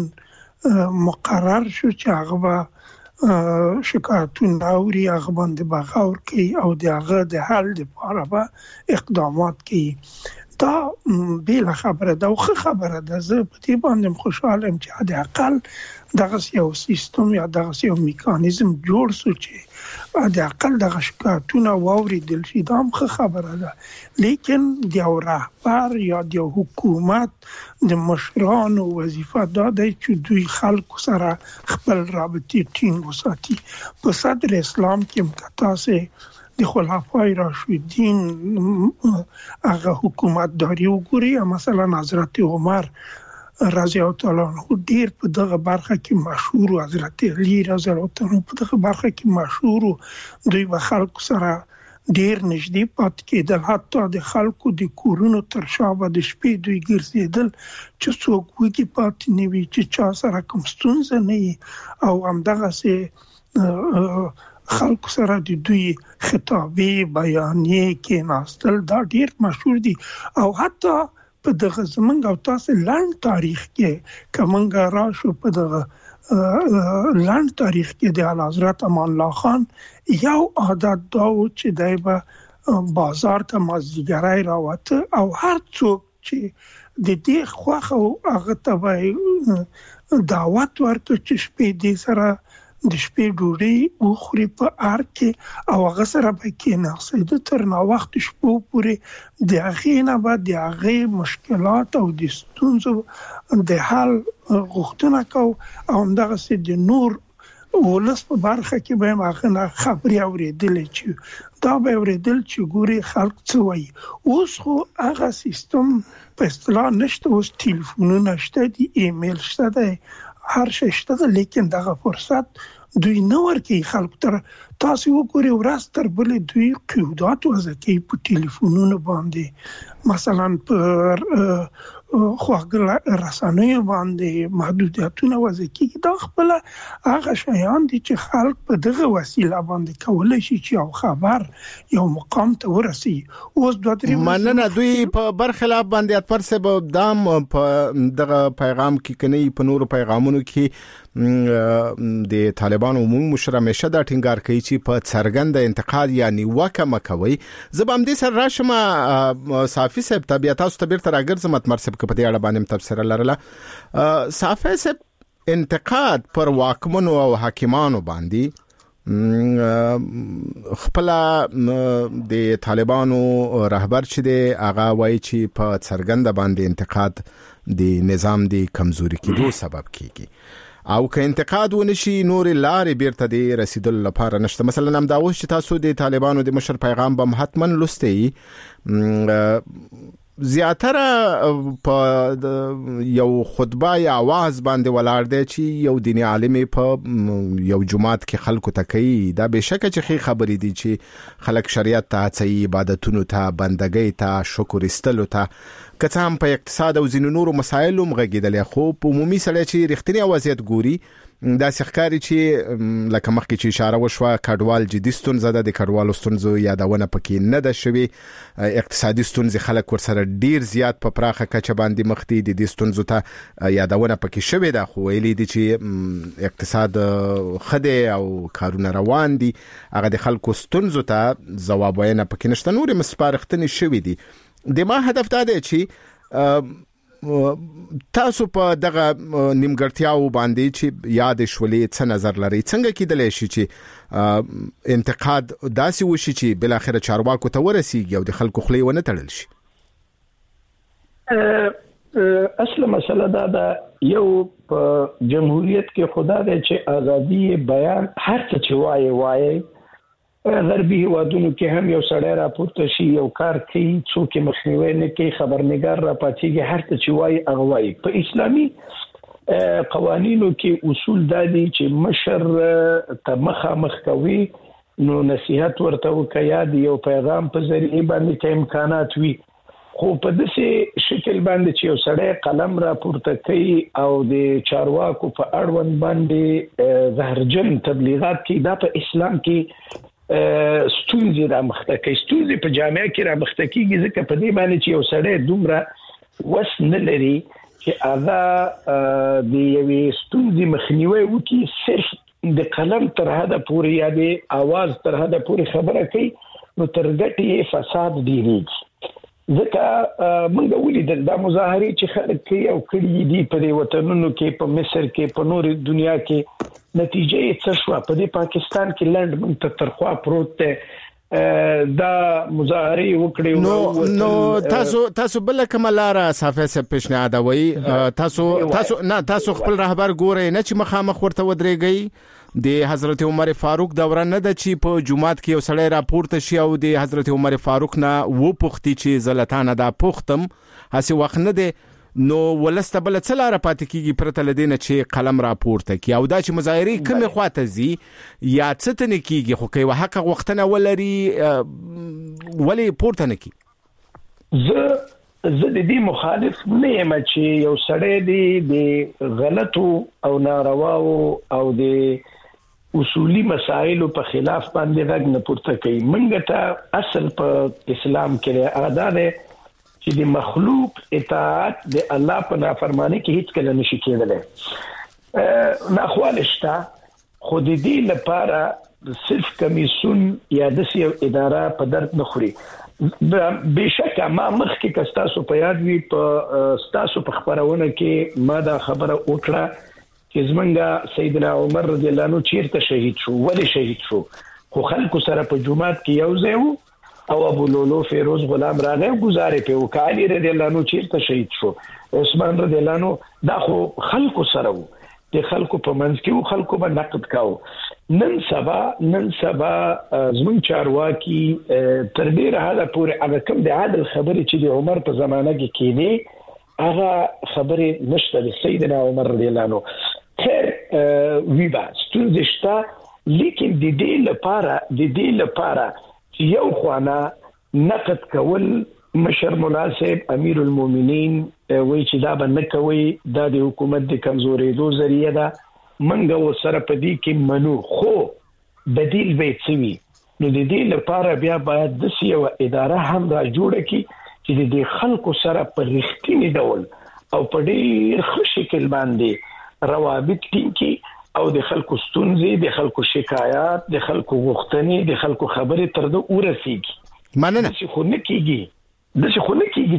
مقرر شو چې هغه به شکایتونه اوري، هغه باندې بغور کوي او د هغه د حل لپاره به اقدامات کوي. دا بیل خبره ده او ښه خبره ده. زه په دې باندې خوشاله یم چې د اقل دغه یو سیستم یا دغه یو میکانیزم جوړ شو چې د اقل دغه شکایتونه واوریدل شي. دا هم ښه خبره ده. لیکن د یو رهبر یا د یو حکومت د مشرانو وظیفه دا ده چې دوی خلکو سره خپل رابطې ټینګ وساتي. په صدر اسلام کې مکتاسه د خلفای راشدین هغه حکومت داری وګوري. مثلا حضرت عمر رضی الله تعالی عنہ ډیر په دغه برخه کې مشهور، حضرت علی رضی الله تعالی عنہ په دغه برخه کې مشهور. دوی به خلکو سره ډیر نږدې پات کېدل، حتی د خلکو د کورونو تر شا به د شپې دوی ګرځېدل چې څوک وږي پاتې نه وي، چې چا سره کوم ستونزه نه وي. او همدغسې خلکو سره د دوی خطابې بیانیې کې ناستل دا ډیر مشهور دي. او حتی په دغه زمونږ او تاسو لنډ تاریخ کې کومنګ راشو په دغه لنډ تاریخ کې د اعلی حضرت امان الله خان یو عادت دا و چې دای به بازار ته مازدیګرای راوته او هر څوک چې د دې خوخه هغه ته دعوت ورکړي چې شپې دې سره د شپې ډوډۍ وخوري په ار کې او هغه سره به کېناستي تر نو وخت شپو پورې د هغې نه به د هغې مشکلات او د ستونزو د حل غوښتنه کو او همدغسې د نور ولس په برخه کې به هم هغه نه خبرې اورېدلې چې دا به اورېدل چې ګوري خلک څه وایي. اوس خو هغه سیستم په اصطلاح نشته، اوس ټلیفونونه شته دي، ایمیل شته دی، هر شي شته ده، لیکن دغه فرصت دوی نه ورکوي خلکو ته. تاسو وګورئ ورځ تر بلې دوی قیودات وضع کوي په ټلیفونونو باندې، مثلا په خواږه رسنیو باندې محدودیتونه وضع کیږي. دا خپل هغه شیان دي چې خلک په دغه وسیله باندې کولی شي چې یو خبر یو مقام ته ورسي. اوس دوه درې مننه. دوی په برخلاف باندې اتپر سبب دام په دغه پیغام کې کني په نورو پیغامونو کې د طالبانو عمومي مشر همیشه دا ټینګار کوي چې په څرګند انتقاد یا نیوکه مکوي. زبم دې سره راشم صافي صاحب ته بیا تاسو ته بیرته راګرځم اتمر صاحب په دې اړه باندې تفسیر لرله. صافي صاحب انتقاد پر واکمنو او حاکمانو باندې خپل د طالبانو رهبر چې دی هغه وایي چې په څرګند باندې انتقاد د نظام د کمزوري کېدو سبب کیږي او که انتقاد ونشي نور لارې بیرته دی رسیدل لپاره نشته. مثلا هم دا اوس چې تاسو د طالبانو د مشر پیغام به حتما لستی زیاتره په یو خطبه یا आवाज باندې ولاړ دی چې یو دیني عالم په یو جماعت کې خلکو ته کوي. دا به شک چې خې خبرې دي چې خلک شریعت ته هڅوي، عبادتونو ته، بندګۍ ته، شکر ایستلو ته، که څه هم په اقتصاد او ځینو نورو مسایلو هم غږېدلی، خو په عمومي سړی چې رښتینی وضعیت ګوري داسې ښکاري چې لکه مخکې چې اشاره وشوه کډوال جدي ستونزه ده، د کډوالو ستونزو یادونه پکې نه ده شوې. اقتصادي ستونزې خلک ورسره ډیر زیات په پراخه کچه باندې مخ دي، د دې ستونزو ته یادونه پکې شوې ده، خو ویلي دي چې اقتصاد ښه دی او کارونه روان دي، هغه د خلکو ستونزو ته ځواب ویونه پکې نشته. نورې سپارښتنې شوې دي. د ما هدف دا دی چې تاسو په دغه نیمګړتیاو باندې چې یاد شولې څه نظر لري، څنګه کېدلی شي چې انتقاد داسې وشي چې بل اخر چارواکو ته ورسیږي او د خلکو خولې ونه تړل شي؟ اصل مسله دا ده یو په جمهوریت کې خدا دې چې ازادي بیان هر څه چې وایي وایي غربي هیوادونو کې هم یو سړی راپورته شي یو کار کوي څوک مخنیوي نه کوي خبرنګار را پاتېږي هر څه چې وایي هغه وایي. په اسلامي قوانینو کې اصول دا دي چې مشر ته مخامخ کوي نو نصيحت ورته وکړي یا د یو پیغام په ذریعه باندې ته امکانات وي. خو په داسې شکل باندې چې یو سړی قلم را پورته کوي او د چارواکو په اړوند باندې زهرجن تبلیغات کوي دا په اسلام کې ستونزې را مخته کوي. ستونزې په جامعه کې را مخته کېږي ځکه په دې باندې چې یو سړی دومره وس نه لري چې هغه د یوې ستونزې مخنیوي وکړي صرف د قلم تر حده پورې یا د اواز تر حده پورې خبره کوي نو تر ګټې فساد ډېرېږي. ځکه موږ ولیدل دا مظاهرې چې خلک کوي او کړي دي په دې وطنونو کې په مصر کې په نور دنیا کې نتیجه یې څه شوه. په دې پاکستان کې لنډ موږ ته ترخوا پروت دی دا مظاهرې وکړي نو نو تاسو تاسو بل کومه لاره صافه سه پیشنهادوي تاسو تاسو نه تاسو خپل رهبر ګورئ نه چې مخامخ ورته ودرېږئ. د حضرت عمر فاروق دوره نه د چې په جمعات کې یو سړی راپورته شي او د حضرت عمر فاروق نه و پوښتي چې زلتانه دا پوښتم هسي وخت نه دی نو ولسته بل څه لاره پاتې کیږي پرته لدینه چې قلم راپورته کی او دا چې مظاهرې کومه خواته زی یا څه ته نه کیږي خو کوي حق وختنه ولري ولی پورته نه کی. زه زه د دې مخالف نه یم چې یو سړی دی د غلطو او نارواو او د اصولي مسائلو په خلاف باندې غږ نه پورته کوي. منګه ته اصل په اسلام کې ادا ده چې د مخلوق اطاعت د الله په نافرمانی کې هیڅ کله نشي کېدلی. ناخوالشتا خو د دې لپاره صرف کمیسون یا د سیو اداره په درد نه خوري. بشکه ما مخکې کستاسو په یاد وی په ستاسو په خبرونه کې ما دا خبره وکړه چې زمونږ سیدنا عمر رضی الله عنه چیرته شهید شو ولی شهید شو خو خلکو سره په جمعات کې یو ځای وو او ابو لولو فیروز غلام راغی گزارې په وکالي رضی الله عنه چیرته شهید شو عثمان رضی الله عنه دا خو خلکو سره وو د خلکو په منځ کې خلکو به نقد کاو. نن سبا نن سبا زمون چارواکي تر ډیره حاله پورې هغه کوم د عادل خبرې چې د عمر په زمانه کې کېدې هغه خبرې نشته د سیدنا عمر رضی الله عنه. خیر ویبا ستونزې شته لیکن د دې لپاره د دې لپاره چې یو خوانا نقد کول مشر مولا صاحب امیر المؤمنین وی چې دا به نه کوي دا د حکومت د کمزورېدو ذریعہ ده منګه وسره په دې کې منو خو بدیل به څوي نو د دې لپاره بیا باید د سیو اداره هم را جوړه کی چې د خلکو سره په رښتینی ډول او په ډېر ښه شکل باندې روابط ټینګي او د خلکو ستونزې د خلکو شکایات د خلکو غوښتنې د خلکو خبرې تر دې ورسیږي. مننه چې خو نه کیږي د څه خو نه کیږي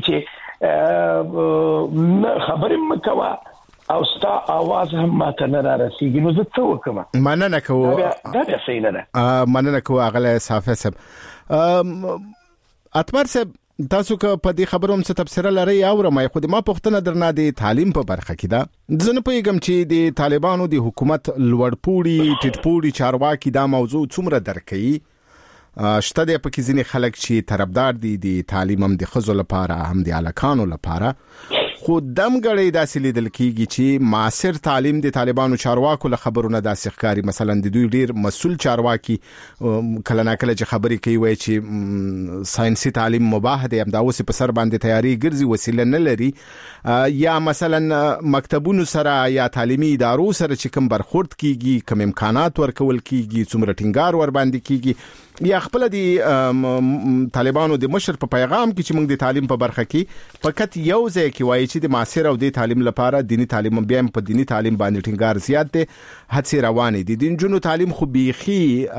چې خبرې مکوا او ستا आवाज هم ماته نه راسیږي نو زه څه وکم. مننه کوم دا د سینه ده مننه کوم اغله صافه صاحب. اتمر صاحب تاسو که په دې خبرو هم څه تفسیر لري او رمای خو ما پوښتنه درنه د تعلیم په برخه کې ده ځنه پیغام چې د طالبانو د حکومت لوړپوړي ټټپوړي چارواکي دا موضوع څومره درکې شته د پکې ځینې خلک چې طرفدار دي د تعلیم هم د خزو لپاره هم د الکانو لپاره خو دمګړې داسې لیدل کیږي چې معاصر تعلیم د طالبانو چارواکو له خبرونه داسې ښکاری مثلا د دوی ډیر مسول چارواکي کله نه کله چې خبرې کوي وای چې ساينسي تعلیم مباح دی هم دا اوس په سر باندې تیاری ګرځي وسیله نه لري یا مثلا مکتبونو سره یا تعلیمي ادارو سره چې کوم برخورد کیږي کوم امکانات ورکول کیږي څومره ټینګار ور باندې کیږي یا خپل د طالبانو د مشر په پیغام کې چې موږ د تعلیم په برخه کې فقط یو ځای کې وایي چې د معاصر او د تعلیم لپاره دینی تعلیم بیا په دینی تعلیم باندې ټینګار زیات دي هڅې روانې دي د جنونو تعلیم خو بيخي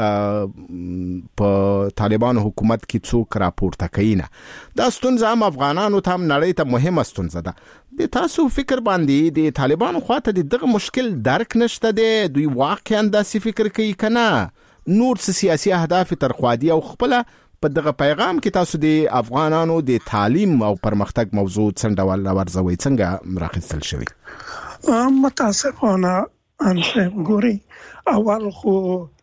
په طالبانو حکومت کې څوک راپورته کوي نه دا ستونزه هم افغانانو ته هم نړۍ ته مهمه ستونزه ده د تاسو فکر باندې د طالبانو خواته دغه مشکل درک نشته دی دوی واقعا داسې فکر کوي کنه نور سیاسي اهداف تر خوا دي او خپل په دغه پیغام کې تاسو د افغانانو د تعلیم او پرمختګ موضوع څنګه ول ورزوي څنګه راخستل شوی؟ متاسفانه ان ګوري اول خو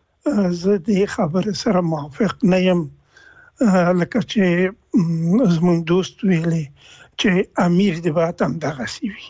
زه د خبر سره موافق نه یم، لکه چې زموږ دوست ویلي چې امیر د باندې هم دغه سی وی.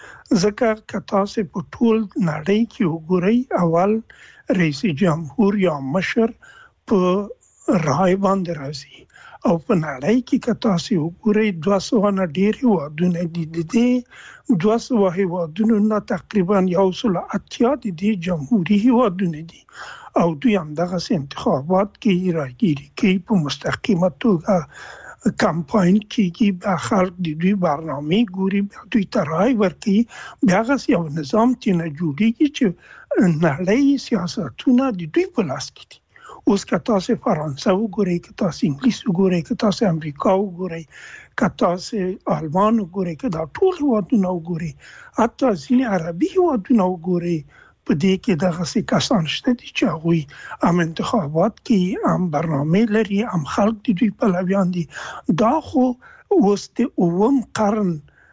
ځکه که تاسو په ټول نړۍ کې وګورئ اول رئیس جمهور یا مشر په رای باندې راځي او په نړۍ کې که تاسو وګورئ دوه سوه نه ډیر هیوادونه دي، د دې دوه سوه هیوادونو نه تقریبا یو سل اتیا د دې جمهوریت هیوادونه دي او دوی هم دغه انتخابات کې راګیري کې په مستقیمه توګه کمپاین کېږي، به خلک د دوی برنامه ګوري، دوی ته رای ورکوي، بیا هغه یو نظام ترنه جوړیږي چې نړۍ سیاستونه د دوی په لاس کې دي. اوس که تاسو فرانسه وګورئ، که تاسو انګلیس وګورئ، که تاسو امریکا وګورئ، که تاسو آلمان وګورئ، که دا ټول هیوادونه وګورئ، حتی ځینې عربي هیوادونه وګورئ، په دې کې دغه څه کسان شته دي چې هغوی هم انتخابات کې هم برنامه لري، هم خلک د دوی پلویان دي. دا خو اوس د اووم قرن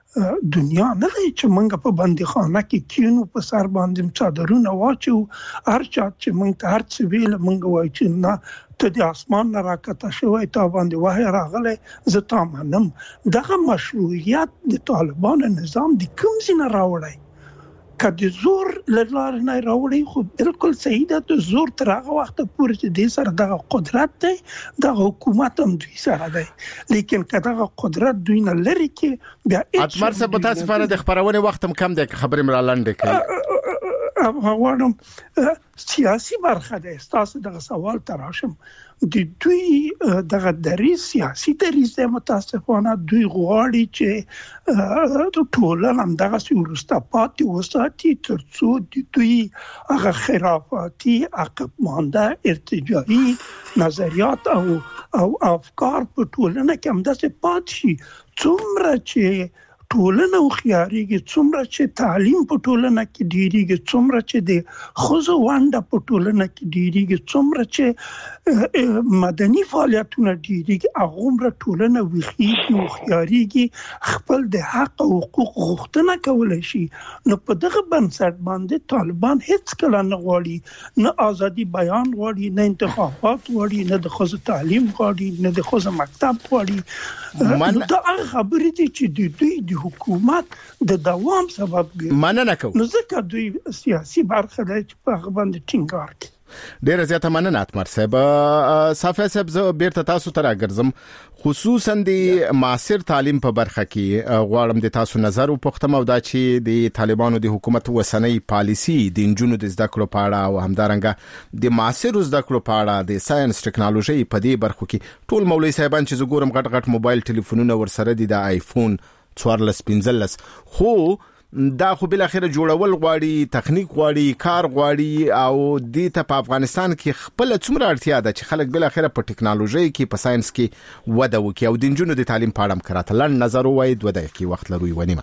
دنیا نه دی چې موږ په بندیخانه کې کینو، په سر باندې څادرونه واچو، هر چا چې موږ ته هر څه ویل موږ وایو چې نه ته د اسمان نه راکته شوی، تا باندې وحی راغلی، زه تا منم. دغه مشروعیت د طالبانو نظام د کوم ځای نه راوړی؟ که د زور له لارې نه راوړی خو بالکل صحیح ده، د زور تر هغه وخته پورې چې دې سره دغه قدرت دی، دغه حکومت هم دوی سره دی، لیکن که دغه قدرت دوی نه لري کې بیا اتمر صاحب متاسفانه د خبرونې وخت هم کم دی، خبرې مې را لنډې کړې. غواړم سیاسي برخه ده، تاسو دغه سوال ته راشم، د دوی دغه دریځ سیاسي دریځ دی، متاسفانه دوی غواړي چې ټولنه همدغسې وروسته پاتې وساتي تر څو د دوی هغه خرافاتي عقب مانده ارتجاعي نظریات او او افکار په ټولنه کې همداسې پاتې شي. څومره چې ټولنه هوښیارېږي، څومره چې تعلیم په ټولنه کې ډېرېږي، څومره چې د ښځو ونډه په ټولنه کې ډېرېږي، څومره چې مدني فعالیتونه ډېرېږي، هغومره ټولنه ویښېږي، هوښیارېږي، خپل د حق او حقوق غوښتنه کولی شي. نو په دغه بنسټ باندې طالبان هېڅکله نه غواړي، نه ازادي بیان غواړي، نه انتخابات غواړي، نه د ښځو تعلیم غواړي، نه د ښځو مکتب غواړي. نو دا هغه خبرې دي چې د دوی د حکومت د دوام سبب ګرځي. مننه کوم. نو ځکه دوی سیاسي برخه ده چې په هغه باندې ټینګار کوي. ډیره زیاته مننه اتمر صاحب. صافی صاحب زه بیرته تاسو ته راګرځم، خصوصا د معاصر تعلیم په برخه کې غواړم د تاسو نظر وپوښتم، او دا چې د طالبانو د حکومت وسنۍ پالیسی د انجونو د زده کړو په اړه او همدارنګه د معاصر زده کړو په اړه د ساينس ټکنالوژي په دې برخو کې ټول مولوی صاحبان چې زګورم غټ غټ موبایل ټلیفونونه ورسره دي، د آیفون څوارلس پنځلس، خو دا خو بل اخر جوړول غواړي، تخنیک غواړي، کار غواړي، او د ته په افغانستان کې خپل څومره اړتیا ده چې خلک بل اخر په ټکنالوژي کې په ساينس کې وده وکړي او د انجونو د تعلیم په اړه کراته لن نظر وایي دوه دقیقې وخت لري ونیمه.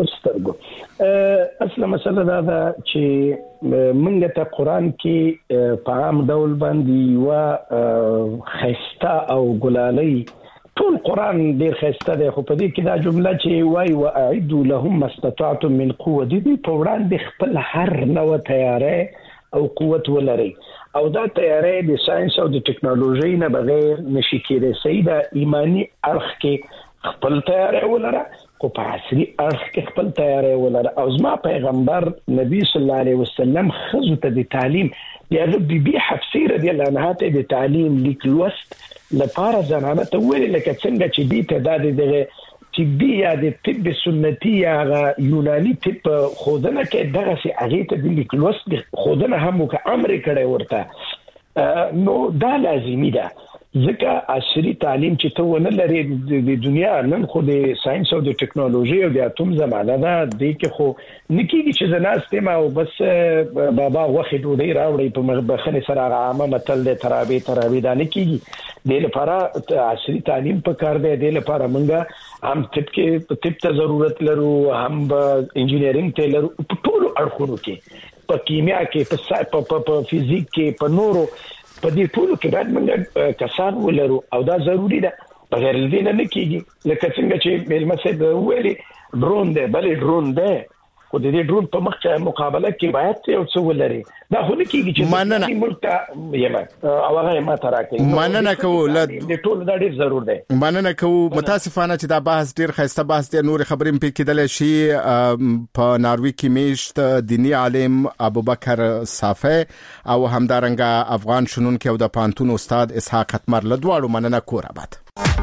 پرسترګو اصله مسله دا ده چې منګه ته قران کې په عام ډول باندې وا خسته او ګلالي ټول قران ډیر خسته دی، خو په دې کې دا جمله چې وای و اعدوا لهم استطعتم من قوه، دې په وړاندې خپل هر نوع تیاری او قوت ولري، او دا تیاری د ساينس او د ټکنالوژي نه بغیر نشي کېدای. سیدا ایمانی اړخ کې خپل تیاری ولره، خو په عصري اړخ کې خپل تیاری ولره. او زما پیغمبر نبی صلی الله علیه وسلم خزو ته د تعلیم یا د بیبي حفصه رضی الله عنها ته د تعلیم لیک لوست لپاره زنانه ته ویل لکه څنګه چې دې ته د دغه طبي یا د طب سنتي یا یوناني طب خودنه کې دغه سي هغه ته د لیک لوست خودنه هم که امر کړي ورته، نو دا لازمي ده. ځکه عصري تعلیم چې ته ونه لري د دنیا نن خو د ساينس او د ټکنالوژي او د اتم زمانه ده، د کې خو نکیږي چې زناستې ما او بس بابا وخت ډوډۍ راوړي په بخنه سره عامه متل د ترابي ترابي دا نکیږي. د لپاره عصري تعلیم په کار دی، د لپاره مونږه هم طب کې طب ته ضرورت لرو، هم انجینرینګ ته لرو، په ټولو اړخونو کې، په کیمیا کې، په په فزیک کې، په نورو په دې ټولو کې باید موږ کسان ولرو او دا ضروری ده بغیر دې نه کیږي لکه څنګه چې ملمسه د ویلي ډرون دی بلې ډرون دی خو د دې ډرون په مخ کې مقابله کې باید یو څه ولري دا خو نه کیږي چې مننه ملک یمه او هغه ما تراکي مننه کوو د ټول دا ډیر ضرور دی مننه کوو متاسفانه چې دا بحث ډیر خسته بحث دی نور خبرې په کېدل شي په ناروی کې میشت دینی عالم ابوبکر صافی او همدارنګه افغان شنونکو او د پانتون استاد اسحاق ختمر لدواړو مننه کور آباد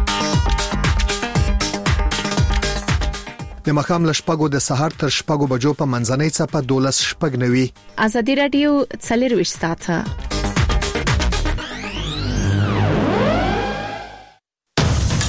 د مخام لشپګو د سهار تر شپګو بجو په منځنۍ چپه دولس شپګ نوي ازادي رادیو څلرويشت ساعته